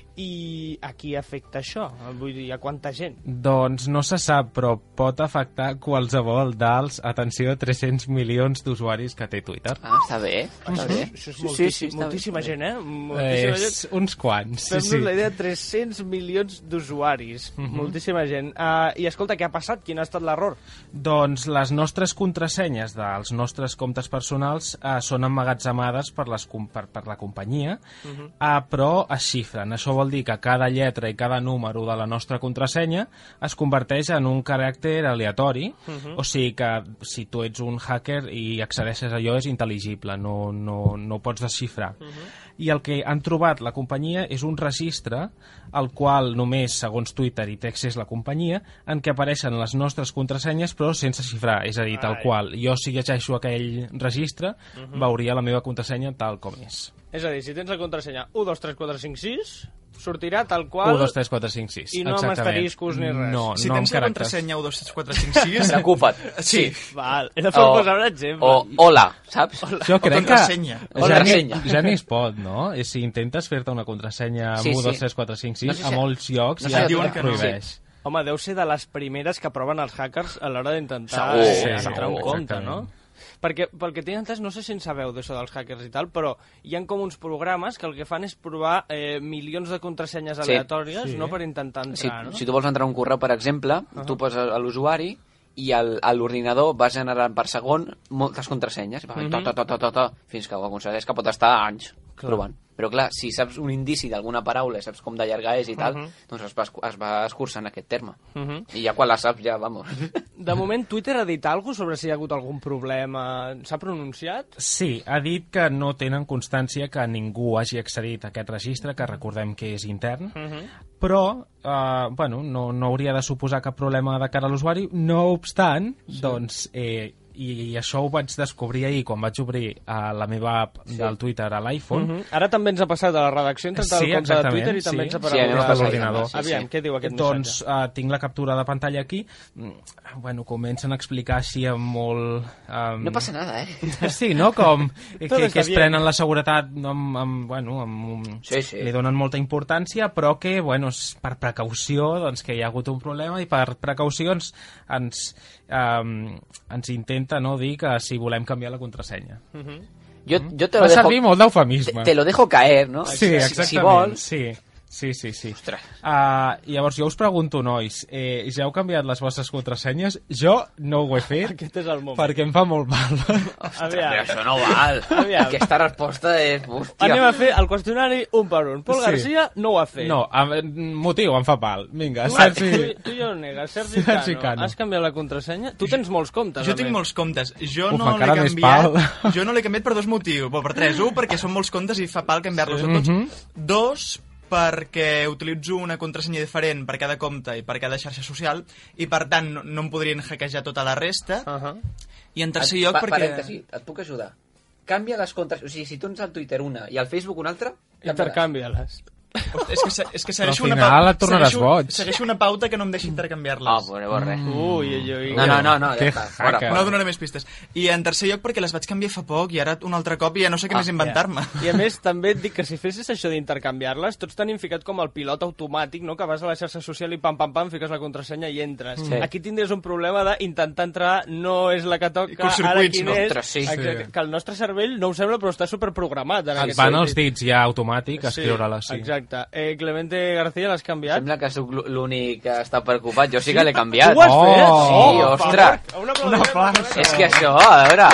I a qui afecta això? Vull dir, a quanta gent? Doncs no se sap, però pot afectar qualsevol dels, atenció, tres-cents milions d'usuaris que té Twitter. Ah, està bé, està bé. Això és Sí, moltíssim, sí, està moltíssima bé. gent, eh? Moltíssima És gent. uns quants, sí, Fem-nos sí. la idea de tres-cents milions d'usuaris. Mhm. Moltíssima gent. Uh, I escolta, què ha passat? Quin ha estat l'error? Doncs les nostres contrasenyes dels nostres comptes personals eh, són emmagatzemades per, les, com- per, per la companyia, Mhm. eh, però es xifren. Això vol dir que cada lletra i cada número de la nostra contrasenya es converteix en un caràcter aleatori, Mhm. o sigui que si tu ets un hacker i accedeixes a allò és intel·ligible, no, no, no ho pots desxifrar. I el que han trobat la companyia és un registre al qual només, segons Twitter, hi té accés la companyia, en què apareixen les nostres contrasenyes però sense xifrar, és a dir, tal Ai. qual. Jo, si llegeixo aquell registre, Mhm. veuria la meva contrasenya tal com és. És a dir, si tens la contrasenya u dos tres quatre cinc sis, sortirà tal qual... u, dos, tres, quatre, cinc, sis. I no amb exactament. asteriscos ni res. No, Si no tens amb la caràcters. contrasenya u dos tres quatre cinc sis... Preocupa't. Sí. Val, era per O- posar un exemple. O hola, saps? Jo crec que contrasenya. ja Contrasenya. ni, ja ni es pot, no? I si intentes fer-te una contrasenya Sí, amb u, dos, sí. tres, quatre, cinc, sis, No sé si- a molts llocs no sé ja si et diuen que no. prohibeix. Home, deu ser de les primeres que proven els hackers a l'hora d'intentar Segur, eh, sí, entrar un segur, compte, exactament. no? Perquè, pel que tinc entès, no sé si en sabeu d'això dels hackers i tal, però hi ha com uns programes que el que fan és provar eh, milions de contrasenyes Sí. aleatòries, Sí. no per intentar Si, entrar, no? si tu vols entrar a un correu, per exemple, Uh-huh. tu poses a l'usuari i al- a l'ordinador vas generant per segon moltes contrasenyes, Mhm. to, to, to, to, to, to, fins que ho aconsegueix, que pot estar anys Clar. provant. Però clar, si saps un indici d'alguna paraula, saps com de llarga és i tal, Mhm. doncs es va, escu- es va escurçant aquest terme. Mhm. I ja quan la saps, ja, vamos. De moment, Twitter ha dit alguna cosa sobre si hi ha hagut algun problema. S'ha pronunciat? Sí, ha dit que no tenen constància que ningú hagi accedit a aquest registre, que recordem que és intern, Mhm. però eh, bueno, no, no hauria de suposar cap problema de cara a l'usuari. No obstant, sí. doncs, eh, i, i això ho vaig descobrir ahir quan vaig obrir a la meva app sí. del Twitter a l'iPhone. Mhm. Ara també ens ha passat a la redacció, hem entrat Sí, al compte de exactament, Twitter i també sí. ens ha Sí, aparegut anem a des de passar l'ordinador. sí, Aviam, sí. què diu aquest Doncs missatge? uh, tinc la captura de pantalla aquí. Mm, Bueno, comencen a explicar així amb molt... Um... No passa nada, eh? Sí, no? Com que, Tot que està es bien. prenen la seguretat amb, amb, bueno, amb un... Sí, sí. li donen molta importància, però que, bueno, és per precaució, doncs que hi ha hagut un problema i per precaucions ens, um, ens intenta no dir que si volem canviar la contrasenya. Mhm. Jo, jo te lo Va dejo... servir molt d'eufemisme. Te, te lo dejo caer, no? Sí, Si- exactament. Si vols... Sí. Sí, sí, sí. Ostres. Uh, llavors, jo us pregunto, nois, eh, ja heu canviat les vostres contrasenyes? Jo no ho he fet Aquest és el moment. perquè em fa molt mal. Però Aviam. això no val. Aviam. Aquesta resposta és... Hòstia. Anem a fer el qüestionari un per un. Pol Sí. Garcia no ho ha fet. No, amb, motiu, em fa pal. Vinga, Tu, Sergi. tu, tu ja ho negues. Sergi Sergi Cano, Cano. has canviat la contrasenya? Tu tens molts comptes, Jo a tinc més. molts comptes. Jo Uf, no l'he encara més canviat. pal. Jo no l'he canviat per dos motius. Bueno, per tres. Un, perquè són molts comptes i fa pal canviar-los Sí. a tots. Mhm. Dos, perquè utilitzo una contrasenya diferent per cada compte i per cada xarxa social i per tant no, no em podrien hackejar tota la resta. Uh -huh. I en tercer Et- lloc pa- perquè... Parèntesi, et puc ajudar. Canvia les contes... O sigui, si tu ets al Twitter una i al Facebook una altra... Intercanvia-les. Hosti, És que, se- és que segueixo Però al una final pauta... et tornaràs segueixo, boig. segueixo una pauta que no em deixa intercanviar-les. Ah, pues llavors res. Ui, ui, ui. No, no, no, no, ja Que està. Fora, hacker. No fora. donaré més pistes. I en tercer lloc perquè les vaig canviar fa poc i ara un altre cop i ja no sé què Ah, més inventar-me. I a més, també et dic que si fessis això d'intercanviar-les, tots tenim ficat com el pilot automàtic, no? Que vas a la xarxa social i pam, pam, pam, fiques la contrasenya i entres. Sí. Aquí tindries un problema d'intentar entrar, no és la que toca, ara Curtcircuits, quin no? és. Ostres, sí. Exacte, Sí. que el nostre cervell no ho sembla, però està superprogramat. en Et aquest van els sentit. dits ja automàtic a escriure-les. Sí. Exacte. Eh, Clemente García, l'has canviat? Sembla que sóc l'ú- l'únic que està preocupat. Jo sí que l'he canviat. Tu ho has fet? Oh, Sí, per ostres. favor. Un aplaudiment. És que això, a veure...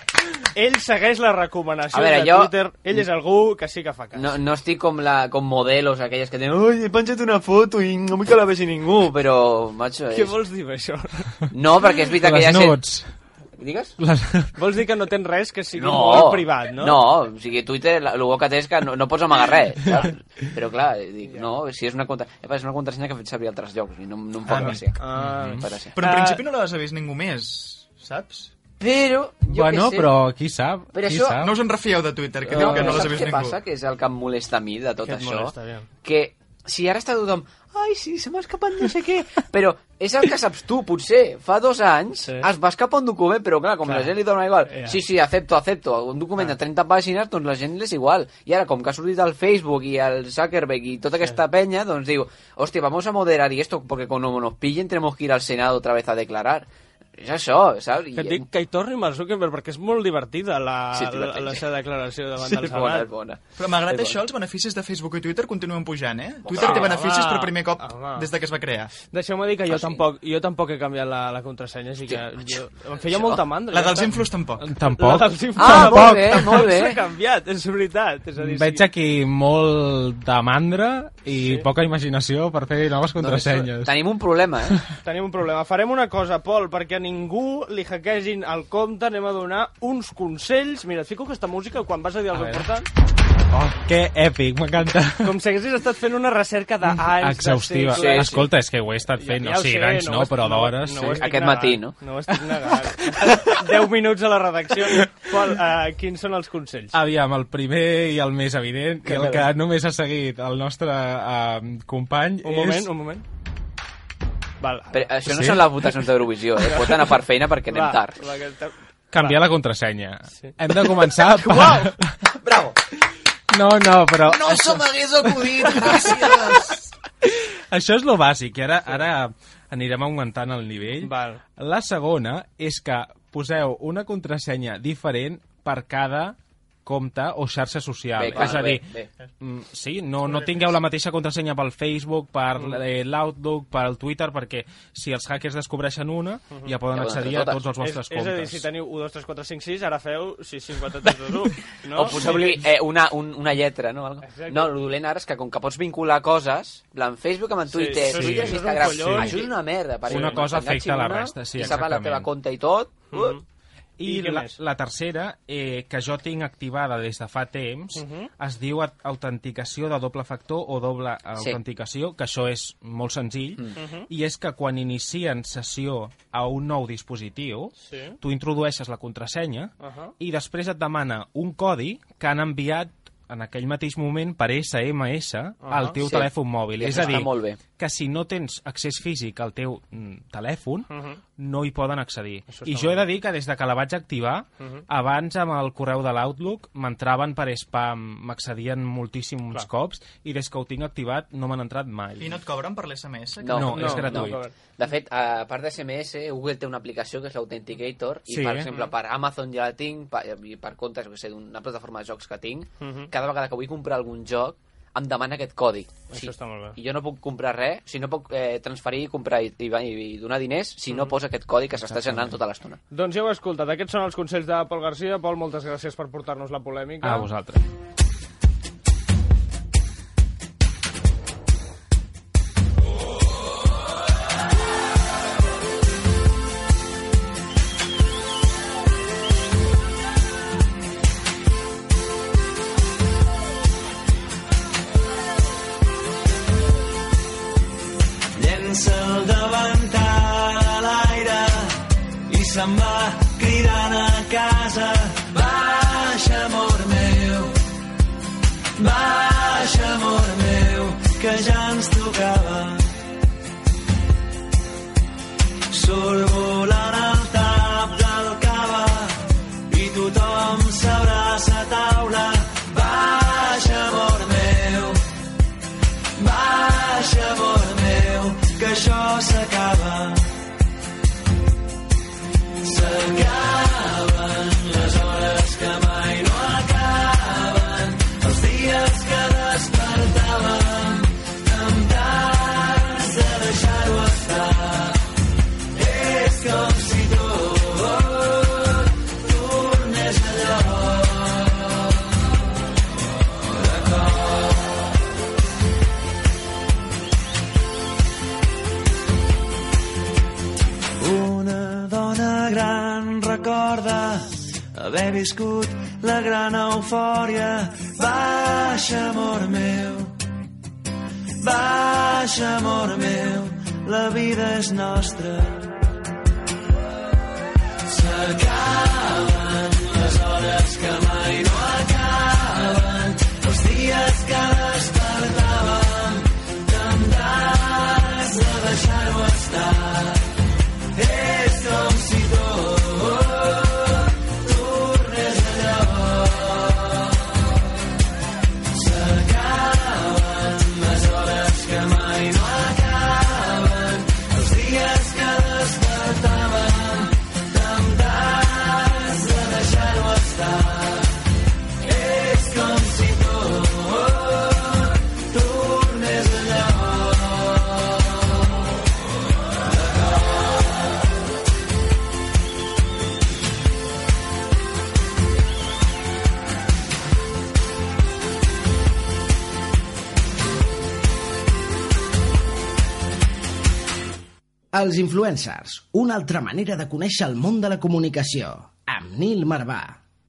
Ell segueix la recomanació A veure, de jo- Twitter. Ell és algú que sí que fa cas. No, no estic com, la, com modelos, aquelles que tenen ui, he penjat una foto i no vull que la vegi ningú, però, macho, Què és... vols dir amb això? No, perquè és veritat que hi Les ha gent... nuts. Digues? Les... Vols dir que no tens res que sigui No, molt privat, no? no, o sigui, Twitter, el bo que té és que no, no pots amagar res, saps? Però clar, dic, no, si és una, contra... és una contrasenya que he fet servir a altres llocs, i no, no em fa Ah, gràcia. Ah. No em fa gràcia. Però en principi no l'has vist ningú més, saps? Però, jo Bueno, què sé... però qui sap? Però qui això- sap? No us en refieu de Twitter, que No, diu que no però l'has saps vist què ningú. passa? Que és el que em molesta a mi de tot Què et això. molesta, aviam? Que si ara està tothom... Ai, sí, se m'ha escapat no sé què... Però és el que saps tu, potser. Fa dos anys Sí. es va escapar un document, però clar, com Clar. la gent li dona igual. Ja. Sí, sí, acepto, acepto. Un document de trenta pàgines, doncs la gent és igual. I ara, com que ha sortit el Facebook i el Zuckerberg i tota aquesta penya, doncs diu, hòstia, vamos a moderar y esto, porque cuando nos pillen tenemos que ir al Senado otra vez a declarar. És això, saps? Que et dic que hi torni amb el Zuckerberg perquè és molt divertida la, Sí, és la, divertit, la sí. seva declaració davant Sí, del és bona, Senat. és bona. Però malgrat És això, bona. els beneficis de Facebook i Twitter continuen pujant, eh? Twitter Home, té beneficis home, per primer cop home. des de que es va crear. Deixeu-me dir que jo, Ah, sí? tampoc, jo tampoc he canviat la, la contrasenya, així que jo, em feia Això? molta mandra. La ja dels està. influs tampoc. Tampoc. La dels influx Ah, tampoc. molt bé, molt bé. S'ha canviat, és veritat. És a dir, Veig sí. aquí molt de mandra i Sí. poca imaginació per fer noves contrasenyes. Tenim un problema, eh? Tenim un problema. Farem una cosa, Pol, perquè a ningú li hackegin el compte, anem a donar uns consells. Mira, et fico aquesta música quan vas a dir A alguna veure. cosa important. Oh, que èpic, m'encanta. Com si haguessis estat fent una recerca d'anys, Exhaustiva. de segles. Escolta, és que ho he estat fent, Ja- o ja ho sigui, sé, d'anys no no, ho però estic- no- d'hores, no sí. ho estic Aquest negant, matí, no? No ho estic negant. deu minuts a la redacció. Pol, uh, quins són els consells? Aviam, el primer i el més evident, Que i el veure. que només ha seguit el nostre uh, company Un és... moment, un moment. Val. Però això no Sí? són les votacions d'Eurovisió, eh? Pot anar per feina perquè anem Va, tard. va, que estem- Canviar la contrasenya. Sí. Hem de començar... Per... Uau! Bravo! No, no, però... No se m'hagués acudit, gràcies! Això és lo bàsic, i ara, ara anirem augmentant el nivell. Val. La segona és que poseu una contrasenya diferent per cada compte o xarxa social. Bé, clar, és a dir, bé, bé. mm, sí, no, no tingueu la mateixa contrasenya pel Facebook, per eh, l'Outlook, per el Twitter, perquè si els hackers descobreixen una, ja poden Ja poden accedir fer a totes. tots els vostres és, és a dir, comptes. si teniu u, dos, tres, quatre, cinc, sis, ara feu sis, cinc, quatre, tres, dos, u. No? O poseu-li eh, una, un, una lletra, no? Algo. Exacte. No, el dolent ara és que com que pots vincular coses, en Facebook amb en Twitter, Sí, sí, Twitter això i és un Instagram, collons. això és una merda. perquè Una cosa t'enganxin afecta la una resta, sí, i se'n va la exactament. teva compte i tot. Uh, I I què la, més? la tercera, eh, que jo tinc activada des de fa temps, uh -huh. es diu aut- autenticació de doble factor o doble autenticació, que això és molt senzill, uh -huh. i és que quan inicien sessió a un nou dispositiu, Sí. tu introdueixes la contrasenya Uh -huh. i després et demana un codi que han enviat en aquell mateix moment per esse eme esse al teu Sí. telèfon mòbil. I És això a dir, està molt bé. que si no tens accés físic al teu mm, telèfon, Uh -huh. no hi poden accedir. Això I està jo he molt de dir que des de que la vaig activar, Uh -huh. abans amb el correu de l'Outlook m'entraven per spam, m'accedien moltíssims Clar. cops, i des que ho tinc activat no m'han entrat mai. I no et cobren per l'esse eme esse? No, No, és no, gratuït. no. De fet, a part de esse eme esse, Google té una aplicació que és l'Authenticator i, Sí. per exemple, per Amazon ja la tinc, per, i per comptes, jo què sé, d'una plataforma de jocs que tinc, Uh -huh. cada vegada que vull comprar algun joc em demana aquest codi. Això està molt bé. I jo no puc comprar res, si no puc eh, transferir, comprar i, i, i donar diners si no posa aquest codi que s'està generant tota l'estona. Doncs ja ho he escoltat. Aquests són els consells de Pol Garcia. Pol, moltes gràcies per portar-nos la polèmica. A vosaltres. Llença el davantal a l'aire i se'n va cridant a casa. Baixa, amor meu, baixa, amor meu, que ja ens tocava. Surt volant el tap del cava i tothom s'abraça a taula. Baixa, amor meu, baixa, amor meu, que això s'acaba. S'acaba. viscut la gran eufòria. Baixa, amor meu, baixa, amor meu, la vida és nostra. S'acaben les hores que mai no acaben, els dies que despertàvem, temptats de deixar-ho estar. És com si tot tornés a llavors. S'acaben les hores que mai no acaben, els dies que despertàvem, temptats de deixar-ho estar. És com si tot tornés a llavors. Els influencers, una altra manera de conèixer el món de la comunicació, amb Nil Marvà.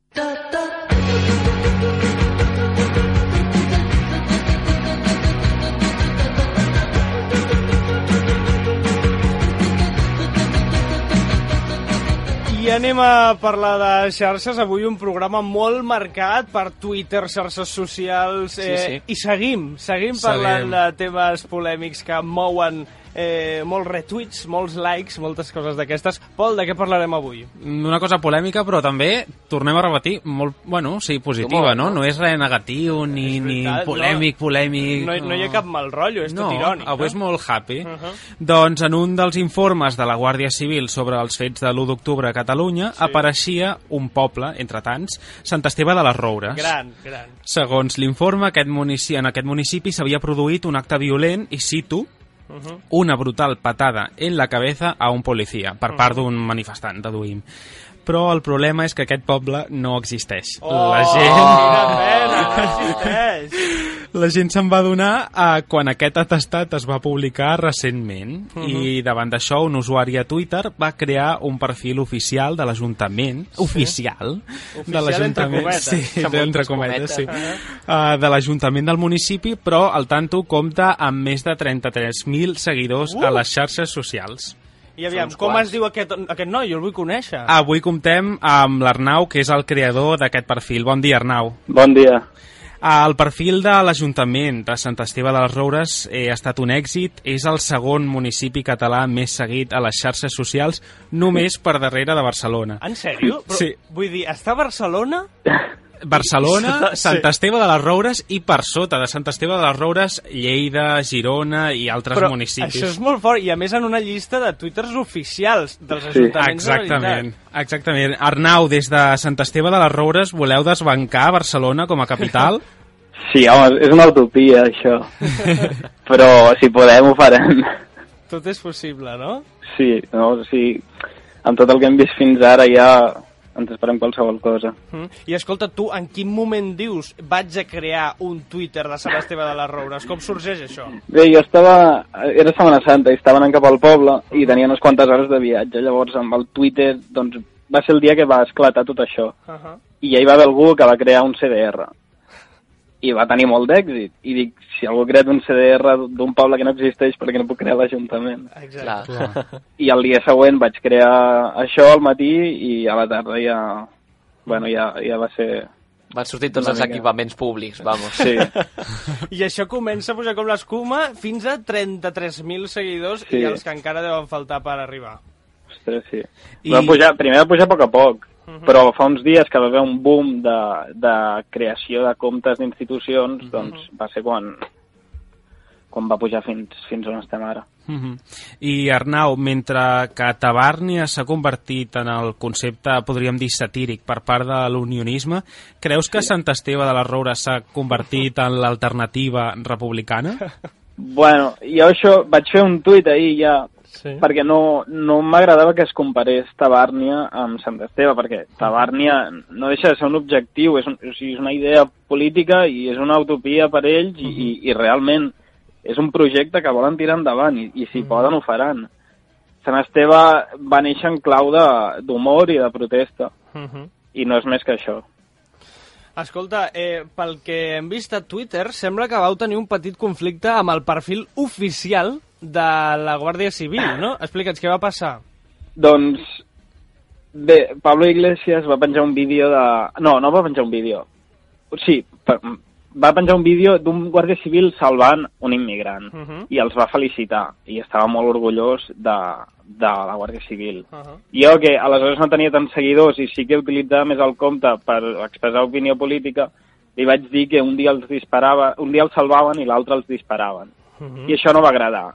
I anem a parlar de xarxes. Avui un programa molt marcat per Twitter, xarxes socials, eh, Sí, sí. i seguim, seguim parlant de temes polèmics que mouen eh, molts retuits, molts likes, moltes coses d'aquestes. Pol, de què parlarem avui? Una cosa polèmica, però també, tornem a repetir, molt, bueno, sí, positiva, no? No és res negatiu, ni, ni veritat, polèmic, no. polèmic... No, no hi ha cap mal rotllo, és no, tot irònic. avui no? és molt happy. Uh -huh. Doncs en un dels informes de la Guàrdia Civil sobre els fets de l'u d'octubre a Catalunya Sí. apareixia un poble, entre tants, Sant Esteve de les Roures. Gran, gran. Segons l'informe, aquest munici en aquest municipi s'havia produït un acte violent, i cito, Uh -huh. una brutal patada en la cabeza a un policia, per part d'un manifestant, deduïm. Però el problema és que aquest poble no existeix. Oh, la gent... quina pena, no existeix. La gent se'n va adonar eh, quan aquest atestat es va publicar recentment, Uh-huh. i davant d'això un usuari a Twitter va crear un perfil oficial de l'Ajuntament, Sí. oficial, Oficial de l'Ajuntament, entre sí, cometes. entre cometes, sí, Uh-huh. uh, de l'Ajuntament del municipi, però el tanto compta amb més de trenta-tres mil seguidors Uh! a les xarxes socials. I aviam, Uns com quants. es diu aquest, aquest noi? Jo el vull conèixer. Avui comptem amb l'Arnau, que és el creador d'aquest perfil. Bon dia, Arnau. Bon dia. El perfil de l'Ajuntament de Sant Esteve de les Roures eh, ha estat un èxit. És el segon municipi català més seguit a les xarxes socials, només per darrere de Barcelona. En sèrio? Però, Sí. Vull dir, està a Barcelona? Barcelona, Sí. Sant Esteve de les Roures i per sota de Sant Esteve de les Roures, Lleida, Girona i altres Però municipis. això és molt fort, i a més en una llista de twitters oficials dels Sí. ajuntaments de Exactament, veritat. exactament. Arnau, des de Sant Esteve de les Roures voleu desbancar Barcelona com a capital? Sí, home, és una utopia, això. Però si podem ho farem. Tot és possible, no? Sí, no? O sigui, amb tot el que hem vist fins ara ja ens esperem qualsevol cosa. Mm. I escolta, tu en quin moment dius vaig a crear un Twitter de Sant Esteve de les Roures? Com sorgeix això? Bé, jo estava... Era Setmana Santa i estava anant cap al poble i tenia unes quantes hores de viatge. Llavors, amb el Twitter, doncs, va ser el dia que va esclatar tot això. Uh -huh. I ja hi va haver algú que va crear un C D R. I va tenir molt d'èxit. I dic, si algú ha creat un C D R d'un poble que no existeix, per què no puc crear l'Ajuntament? Exacte. Clar. I el dia següent vaig crear això al matí i a la tarda ja... Bueno, ja, ja va ser... Van sortir tots Una els mica. equipaments públics, vamos. Sí. I això comença a pujar com l'escuma fins a trenta-tres mil seguidors Sí. i els que encara deuen faltar per arribar. Ostres, sí. I- Va pujar, primer va pujar a poc a poc, Uh -huh. però fa uns dies que va haver un boom de, de creació de comptes d'institucions, uh -huh. doncs va ser quan, quan va pujar fins, fins on estem ara. Uh -huh. I Arnau, mentre que Tabàrnia s'ha convertit en el concepte, podríem dir, satíric per part de l'unionisme, creus que Sant Esteve de les Roures s'ha convertit en l'alternativa republicana? Bueno, jo això vaig fer un tuit ahir ja, Sí. perquè no, no m'agradava que es comparés Tabàrnia amb Sant Esteve, perquè Tabàrnia no deixa de ser un objectiu, és, un, o sigui, és una idea política i és una utopia per ells i, i, i realment és un projecte que volen tirar endavant i, i si uh -huh. poden ho faran. Sant Esteve va néixer en clau de- d'humor i de protesta Uh -huh. i no és més que això. Escolta, eh, pel que hem vist a Twitter, sembla que vau tenir un petit conflicte amb el perfil oficial de la Guàrdia Civil, no? Explica'ns què va passar. Doncs, bé, Pablo Iglesias va penjar un vídeo de... No, no va penjar un vídeo. Sí, va penjar un vídeo d'un guàrdia civil salvant un immigrant uh -huh. i els va felicitar i estava molt orgullós de, de la Guàrdia Civil. Uh -huh. Jo, que aleshores no tenia tants seguidors i sí que utilitzava més el compte per expressar opinió política, li vaig dir que un dia els disparava, un dia els salvaven i l'altre els disparaven. Uh -huh. I això no va agradar.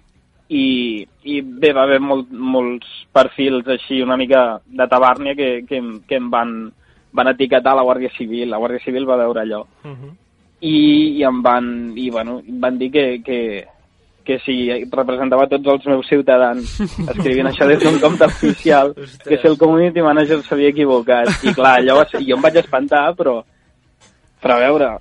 I, i bé, va haver molt, molts perfils així una mica de tabàrnia que, que, que em van, van etiquetar la Guàrdia Civil. La Guàrdia Civil va veure allò. Uh -huh. I, i em van, i, bueno, em van dir que, que, que si representava tots els meus ciutadans escrivint això des d'un compte oficial, que si el community manager s'havia equivocat. I clar, allò va ser, jo em vaig espantar, però, però a veure,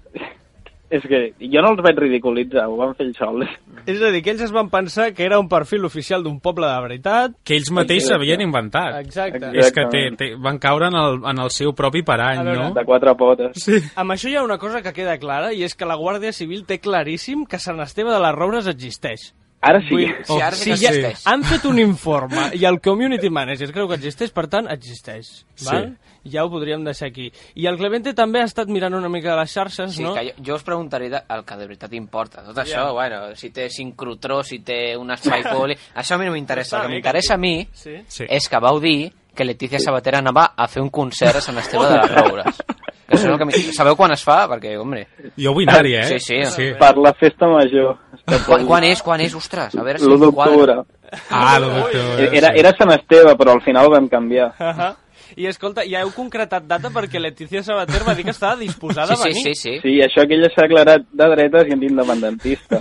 és que jo no els vaig ridiculitzar, ho van fer ells sols. És a dir, que ells es van pensar que era un perfil oficial d'un poble de veritat. Que ells mateixos s'havien inventat. Exacte. És que te, te, van caure en el, en el seu propi parany, veure, no? De quatre potes. Sí. Amb això hi ha una cosa que queda clara, i és que la Guàrdia Civil té claríssim que Sant Esteve de les Roures existeix. Ara sí. Vull, Sí, ara sí que si ja existeix. han fet un informe i el community manager creu que existeix, per tant, existeix. Val? Sí. Ja ho podríem deixar aquí. I el Clemente també ha estat mirant una mica de les xarxes, Sí, no? que jo, jo us preguntaré de, el que de veritat importa. Tot això, Ja. bueno, si té sincrotró, si té un espai poli... Això a mi no m'interessa. Està El que bé, m'interessa a mi Sí. Sí. és que vau dir que Letícia Sabater anava a fer un concert a Sant Esteve de les Roures. Això és el que mi... Sabeu quan es fa? Perquè, hombre... Jo vull anar-hi, eh? Sí, sí. sí. Per la festa major. Quan, quan és? Quan és? Ostres, a veure si l'u em quadra. d'octubre. Ah, l'u d'octubre. Era, era Sant Esteve, però al final ho vam canviar. Uh -huh. I escolta, ja heu concretat data perquè Letícia Sabater va dir que estava disposada Sí, a venir. sí, sí, sí. Sí, això que ella s'ha declarat de dretes i independentista.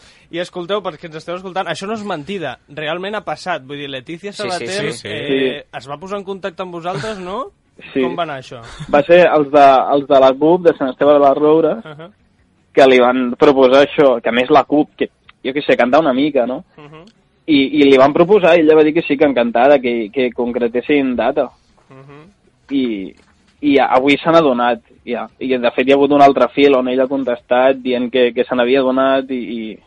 I escolteu, perquè ens esteu escoltant, això no és mentida, realment ha passat. Vull dir, Letícia Sí, sí, Sabater sí, sí. Eh, es va posar en contacte amb vosaltres, no? Sí. Com va anar això? Va ser els de, els de la C U P de Sant Esteve de les Roures Uh -huh. que li van proposar això, que a més la C U P, que jo què sé, canta una mica, no? Uh -huh. I, i li van proposar i ella va dir que sí, que encantada, que, que concretessin data. Uh -huh. I, i avui se n'ha donat, ja. I de fet hi ha hagut un altre fil on ella ha contestat dient que, que se n'havia donat i, i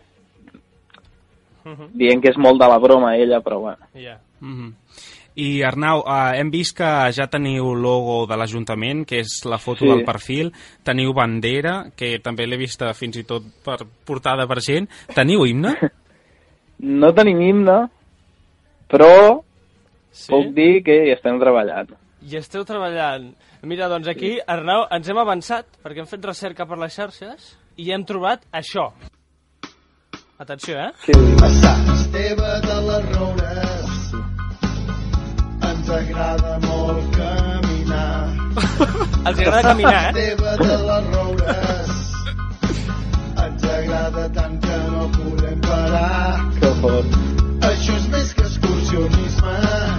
Uh -huh. dient que és molt de la broma ella, però bueno. Yeah. Mm -hmm. I Arnau, eh, hem vist que ja teniu logo de l'Ajuntament, que és la foto Sí. del perfil, teniu bandera, que també l'he vista fins i tot per, portada per gent, teniu himne? No tenim himne, però Sí? puc dir que hi estem treballant. I esteu treballant. Mira, doncs aquí, Arnau, ens hem avançat, perquè hem fet recerca per les xarxes, i hem trobat això. Atenció, eh? Sí. A Sant Esteve de les Roures ens agrada molt caminar. Els agrada caminar, A Sant eh? Esteve de les Roures ens agrada tant que no podem parar. Que fort. Això és més que excursionisme.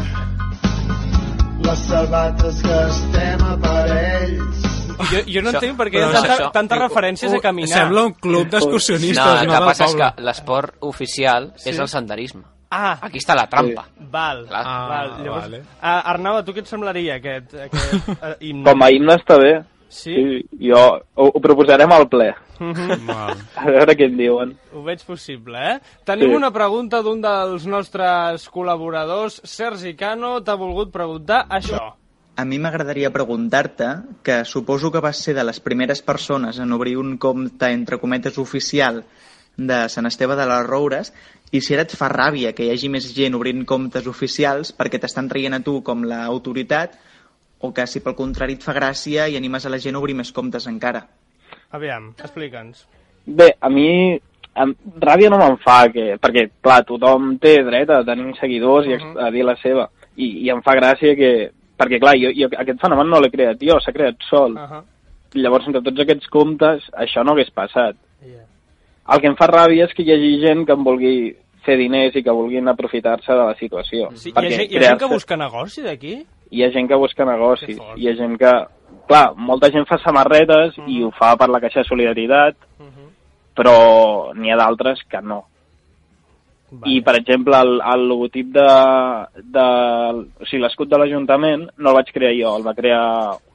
Les sabates que estem a parells. Jo, jo no Això- entenc perquè hi ha però tanta, això- tantes referències a caminar. Sembla un club d'excursionistes, No, no, el que del passa és poble. que l'esport oficial Sí? és el senderisme. Ah, Aquí està la trampa. val. Clar. Ah, val. Llavors, vale. ah, Arnau, a tu què et semblaria aquest, aquest eh, himne? Com a himne està bé. Sí? Sí, jo ho, ho proposarem al ple. Mhm. Val. A veure què en diuen. Ho veig possible, eh? Tenim Sí. una pregunta d'un dels nostres col·laboradors. Sergi Cano t'ha volgut preguntar això. A mi m'agradaria preguntar-te, que suposo que vas ser de les primeres persones en obrir un compte, entre cometes, oficial de Sant Esteve de les Roures, i si ara et fa ràbia que hi hagi més gent obrint comptes oficials perquè t'estan traient a tu com l'autoritat, o que si pel contrari et fa gràcia i animes a la gent a obrir més comptes encara. Aviam, explica'ns. Bé, a mi em, ràbia no me'n fa, que, perquè, clar, tothom té dret a tenir seguidors i a dir la seva. I, i em fa gràcia que... Perquè, clar, jo, jo aquest fenomen no l'he creat jo, s'ha creat sol. Uh -huh. Llavors, entre tots aquests comptes, això no hagués passat. Yeah. El que em fa ràbia és que hi hagi gent que em vulgui fer diners i que vulguin aprofitar-se de la situació. Sí, hi, ha, Perquè gent- hi ha gent que crear-se- busca negoci d'aquí? Hi ha gent que busca Que negocis, fort. hi ha gent que... Clar, molta gent fa samarretes uh -huh. i ho fa per la Caixa de Solidaritat, Uh -huh. però n'hi ha d'altres que no. Vale. I, per exemple, el, el logotip de, de... O sigui, l'escut de l'Ajuntament no el vaig crear jo, el va crear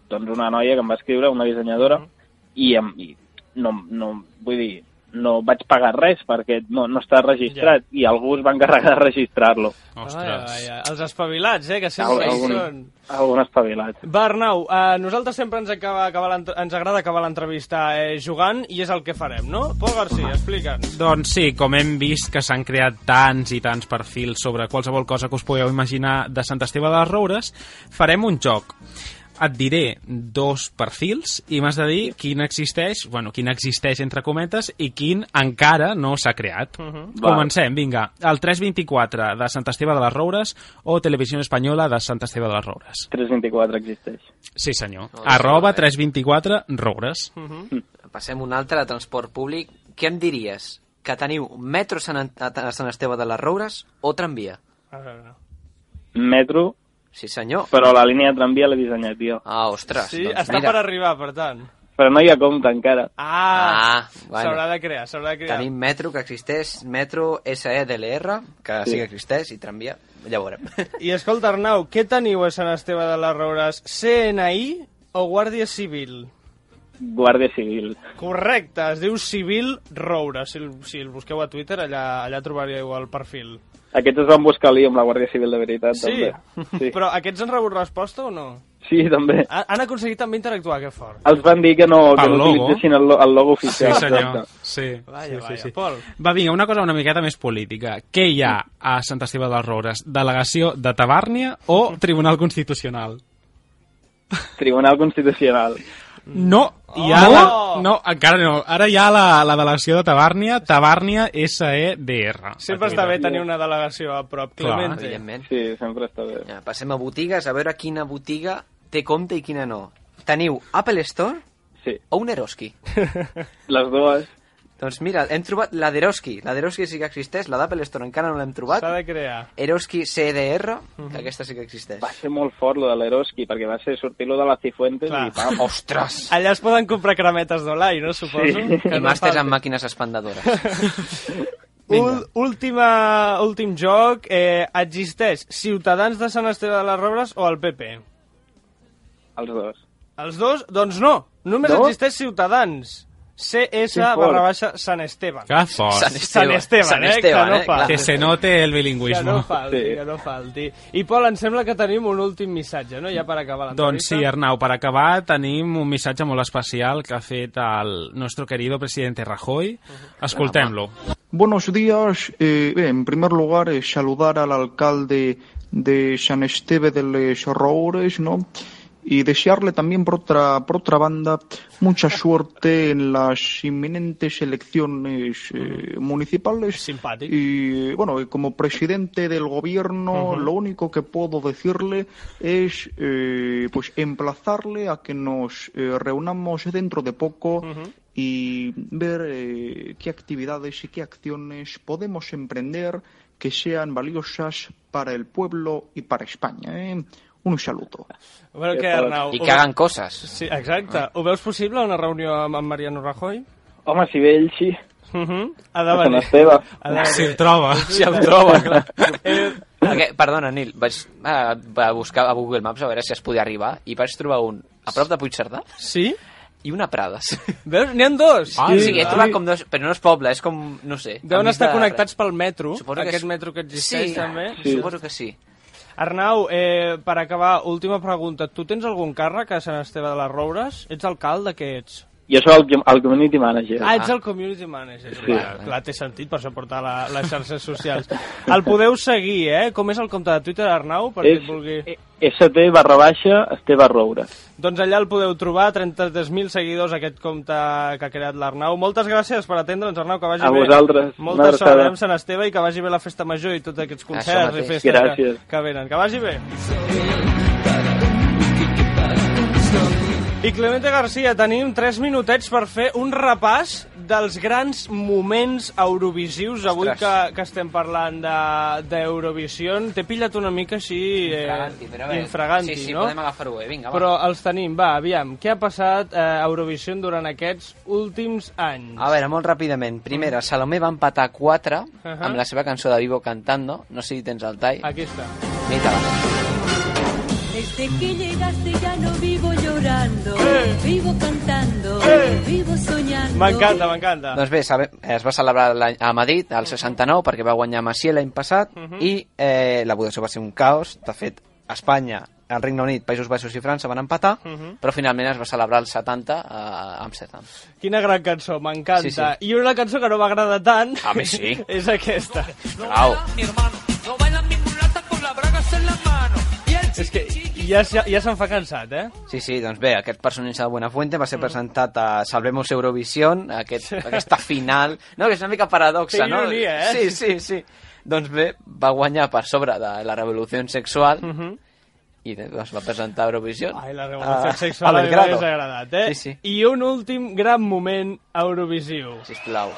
doncs una noia que em va escriure, una dissenyadora, i, em, i no, no, vull dir, no vaig pagar res perquè no, no està registrat ja. I algú es va encarregar de registrar-lo. Ostres. Ai, ai, ai. Els espavilats, eh, que sempre algun, hi són. Algun espavilat. Va, Arnau, a nosaltres sempre ens, acaba, acaba ens agrada acabar l'entrevista eh, jugant i és el que farem, no? Pol García, explica'ns. Doncs sí, com hem vist que s'han creat tants i tants perfils sobre qualsevol cosa que us podeu imaginar de Sant Esteve de les Roures, farem un joc. Et diré dos perfils i m'has de dir quin existeix, bueno, quin existeix entre cometes i quin encara no s'ha creat. Uh -huh. Comencem, vinga. El tres vint-i-quatre de Sant Esteve de les Roures o Televisió Espanyola de Sant Esteve de les Roures? tres vint-i-quatre existeix. Sí, senyor. Oh, Arroba tres vint-i-quatre Roures. Uh -huh. Passem un altre de transport públic. Què em diries? Que teniu metro Sant, a Sant Esteve de les Roures o tramvia? A veure. Metro. Sí, senyor. Però la línia de tramvia l'he dissenyat jo. Ah, ostres. Sí, doncs està mira. per arribar, per tant. Però no hi ha compte encara. Ah, ah bueno. S'haurà de crear, s'haurà de crear. Tenim metro, que existeix, metro S E D L R, que sí, sí que existeix, i tramvia, ja ho veurem. I escolta, Arnau, què teniu a Sant Esteve de les Roures? C N I o Guàrdia Civil? Guàrdia Civil. Correcte, es diu Civil Roure. Si el, si el busqueu a Twitter, allà, allà trobaríeu el perfil. Aquests es van buscar lío amb la Guàrdia Civil de veritat, sí? també. Sí, però aquests han rebut resposta o no? Sí, també. Han, han aconseguit també interactuar, que fort. Els van dir que no, que no utilitzessin el, el logo oficial. Sí, senyor. Sí. Vaya, sí, vaya. sí, sí. Pol. Va, vinga, una cosa una miqueta més política. Què hi ha a Sant Esteve de les Roures? Delegació de Tabàrnia o Tribunal Constitucional? Tribunal Constitucional. No, hi ha oh! la... no, encara no. Ara hi ha la, la delegació de Tabàrnia, Tabàrnia S E D R. Sempre està bé tenir una delegació a prop. Clemente. Evidentment. Sí, sempre està bé. Ja, passem a botigues, a veure quina botiga té compte i quina no. Teniu Apple Store sí. o un Eroski? Les dues. Doncs mira, hem trobat la d'Eroski. La d'Eroski sí que existeix, la d'Apple Store encara no l'hem trobat. S'ha de crear. Eroski C D R, uh-huh. que aquesta sí que existeix. Va ser molt fort, lo de l'Eroski, perquè va ser sortir-lo de la Cifuentes i pam. Ostres! Allà es poden comprar cremetes d'Olai, no? Suposo. Sí. Que I no màsters falti. amb màquines expandadores. Ul última, últim joc. Eh, existeix Ciutadans de Sant Esteve de les Roures o el P P? Els dos. Els dos? Doncs no. Només no? existeix Ciutadans. C S barra baixa Sant Esteban. Que fort. Sant Esteban, Sant Esteban, Sant eh? Esteban, que no eh? falti. Que se note el bilingüisme. Que no falti, sí. que no falti. I Pol, em sembla que tenim un últim missatge, no? Ja per acabar l'entrevista. Doncs sí, Arnau, per acabar tenim un missatge molt especial que ha fet el nostre querido presidente Rajoy. Escoltem-lo. Buenos días. Eh, en primer lugar, eh, saludar al alcalde de San Esteve de les Roures, ¿no? Y desearle también, por otra, por otra banda, mucha suerte en las inminentes elecciones eh, municipales. Simpático. Y bueno, como presidente del gobierno, uh-huh. lo único que puedo decirle es eh, pues emplazarle a que nos eh, reunamos dentro de poco uh-huh. y ver eh, qué actividades y qué acciones podemos emprender que sean valiosas para el pueblo y para España, ¿eh? Un saludo. Bueno, què, Arnau? I que hagan coses. Sí, exacte. Ho veus possible, una reunió amb en Mariano Rajoy? Home, si ve ell, sí. Uh -huh. Ha de A Sant venir. Esteve. Ha de venir. Si el troba. Si el troba, clar. eh... okay, perdona, Nil, vaig a, a buscar a Google Maps a veure si es podia arribar i vaig trobar un a prop de Puigcerdà. Sí? I una Prades. Veus? N'hi ha dos. Ah, sí, sí, he trobat com dos, però no és poble, és com, no sé. Deuen estar connectats pel metro, suposo aquest és... metro que existeix sí, també. Sí, suposo que sí. Arnau, eh, per acabar, última pregunta. Tu tens algun càrrec a Sant Esteve de les Roures? Ets alcalde? Què ets? Jo soc el, el community manager. Ah, ets el community manager. Sí. Clar, clar, té sentit, per això portar la, les xarxes socials. El podeu seguir, eh? Com és el compte de Twitter, Arnau? Per és qui et vulgui... S T barra baixa Esteve Roures. Doncs allà el podeu trobar, trenta-tres mil seguidors, aquest compte que ha creat l'Arnau. Moltes gràcies per atendre'ns, Arnau, que vagi a bé. A vosaltres. Molta sort amb Sant Esteve i que vagi bé la festa major i tots aquests concerts i festes que, que venen. Que vagi bé. I Clemente García, tenim tres minutets per fer un repàs dels grans moments eurovisius. Avui que, que estem parlant d'Eurovisió, de, t'he pillat una mica així eh, infraganti, però bé, infraganti, sí, sí, no? podem agafar-ho bé, vinga, va. Però els tenim, va, aviam, què ha passat a Eurovisió durant aquests últims anys? A veure, molt ràpidament. Primera, Salomé va empatar quatre uh-huh. amb la seva cançó de Vivo Cantando. No sé si tens el tall. Aquí està. Mira-la. Desde que llegaste ya no vivo yo llorando, vivo cantando, vivo soñando. M'encanta, m'encanta. Doncs bé, sabe, es va celebrar l'any- a Madrid al seixanta-nou perquè va guanyar Maciel l'any passat Mhm. i eh, la votació va ser un caos. De fet, Espanya, el Regne Unit, Països Baixos i França van empatar, Mhm. però finalment es va celebrar el setanta a Amsterdam. Quina gran cançó, m'encanta. Sí, sí. I una cançó que no m'agrada tant A mi sí. és aquesta. Au. És que ja, ja, ja se'n fa cansat, eh? Sí, sí, doncs bé, aquest personatge de Buenafuente va ser presentat a Salvemos Eurovisión, aquest, aquesta final... No, que és una mica paradoxa, Que no? ironia, eh? Sí, sí, sí. Doncs bé, va guanyar per sobre de la revolució sexual Mhm. i es va presentar a Eurovisió. Ai, la revolució a, sexual a a mi m'ha Belgrado. desagradat, eh? Sí, sí. I un últim gran moment Eurovisiu. Sisplau.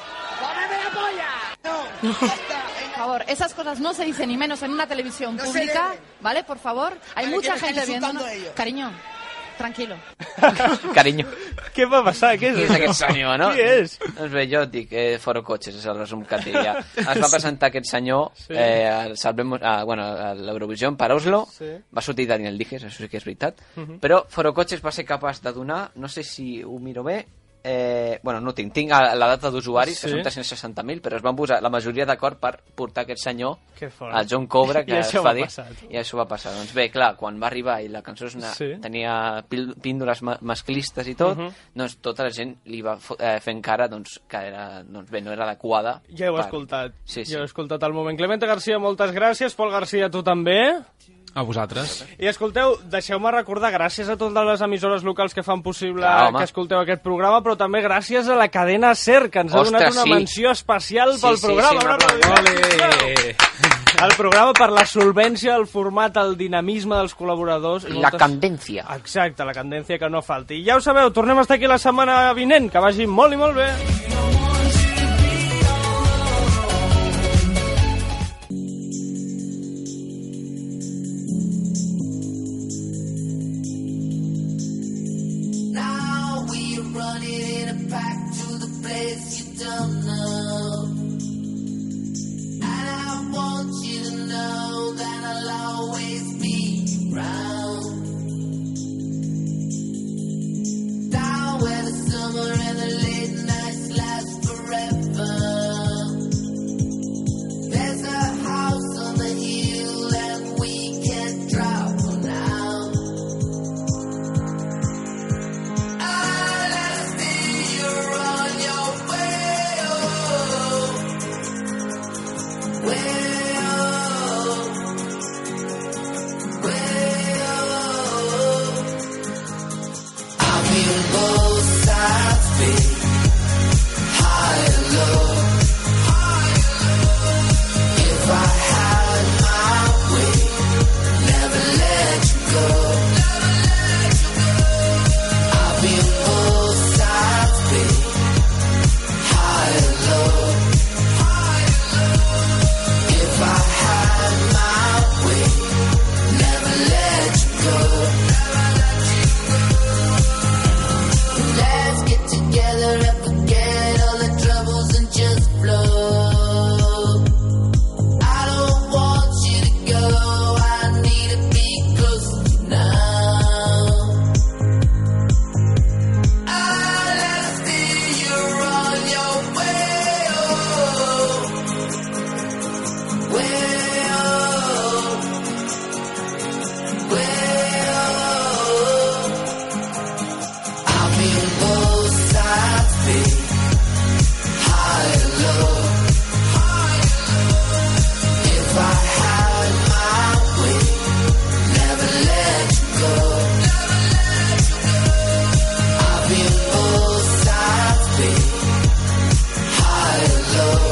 Por favor, esas cosas no se dicen, y menos en una televisión No se pública, debe. ¿vale? Por favor, hay Vale, mucha que me gente están viendo. insultando ellos. Cariño, tranquilo. Carinyo. Què va passar? Què és, Qui és aquest senyor, no? Qui és? Doncs bé, jo et dic, eh, Foro Cotxes és el resum que et diria. Es va presentar aquest senyor Sí. eh, al Salvemos, ah, bueno, a l'Eurovisió per Oslo, Sí. va sortir Daniel Dijes, això sí que és veritat, Mhm. però Foro Cotxes va ser capaç de donar, no sé si ho miro bé, eh, bueno, no ho tinc, tinc la data d'usuaris, Sí. que són tres-cents seixanta mil, però es van posar la majoria d'acord per portar aquest senyor, Que fort. el John Cobra, que I això es va va dir, passar. i això va passar. Doncs bé, clar, quan va arribar i la cançó és una, Sí. tenia pil- píndoles ma masclistes i tot, Mhm. doncs tota la gent li va fo- eh, fent cara doncs, que era, doncs bé, no era adequada. Ja heu per- escoltat. Sí, sí. Ja heu escoltat al moment. Clemente García, moltes gràcies. Pol García, tu també. A vosaltres. I escolteu, deixeu-me recordar, gràcies a totes les emissores locals que fan possible Clar, home. que escolteu aquest programa, però també gràcies a la cadena SER, que ens ha Ostres, donat una sí. menció especial Sí, pel sí, programa. sí, un Un aplaudiment. El programa per la solvència, el format, el dinamisme dels col·laboradors. i La candència. Exacte, la candència que no falti. I ja ho sabeu, tornem a estar aquí la setmana vinent. Que vagi molt i molt bé. Now we're running in a pack to the place you don't know. And I want you to know that I'll always be around. Down where the summer and the late nights last forever. There's a house on the hill and we can drop now. Let's get together and forget all the troubles and just flow. I don't want you to go, I need to be close to you now. I'll let us steer you on your way, oh, way, oh, way, oh. I'll be on both sides, babe. High and low. If I had my way, never let you go. I'll be on both sides, babe. High and low.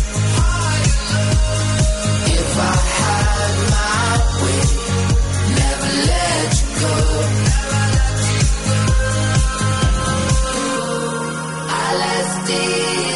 If I had my way, never let you go. I let's stay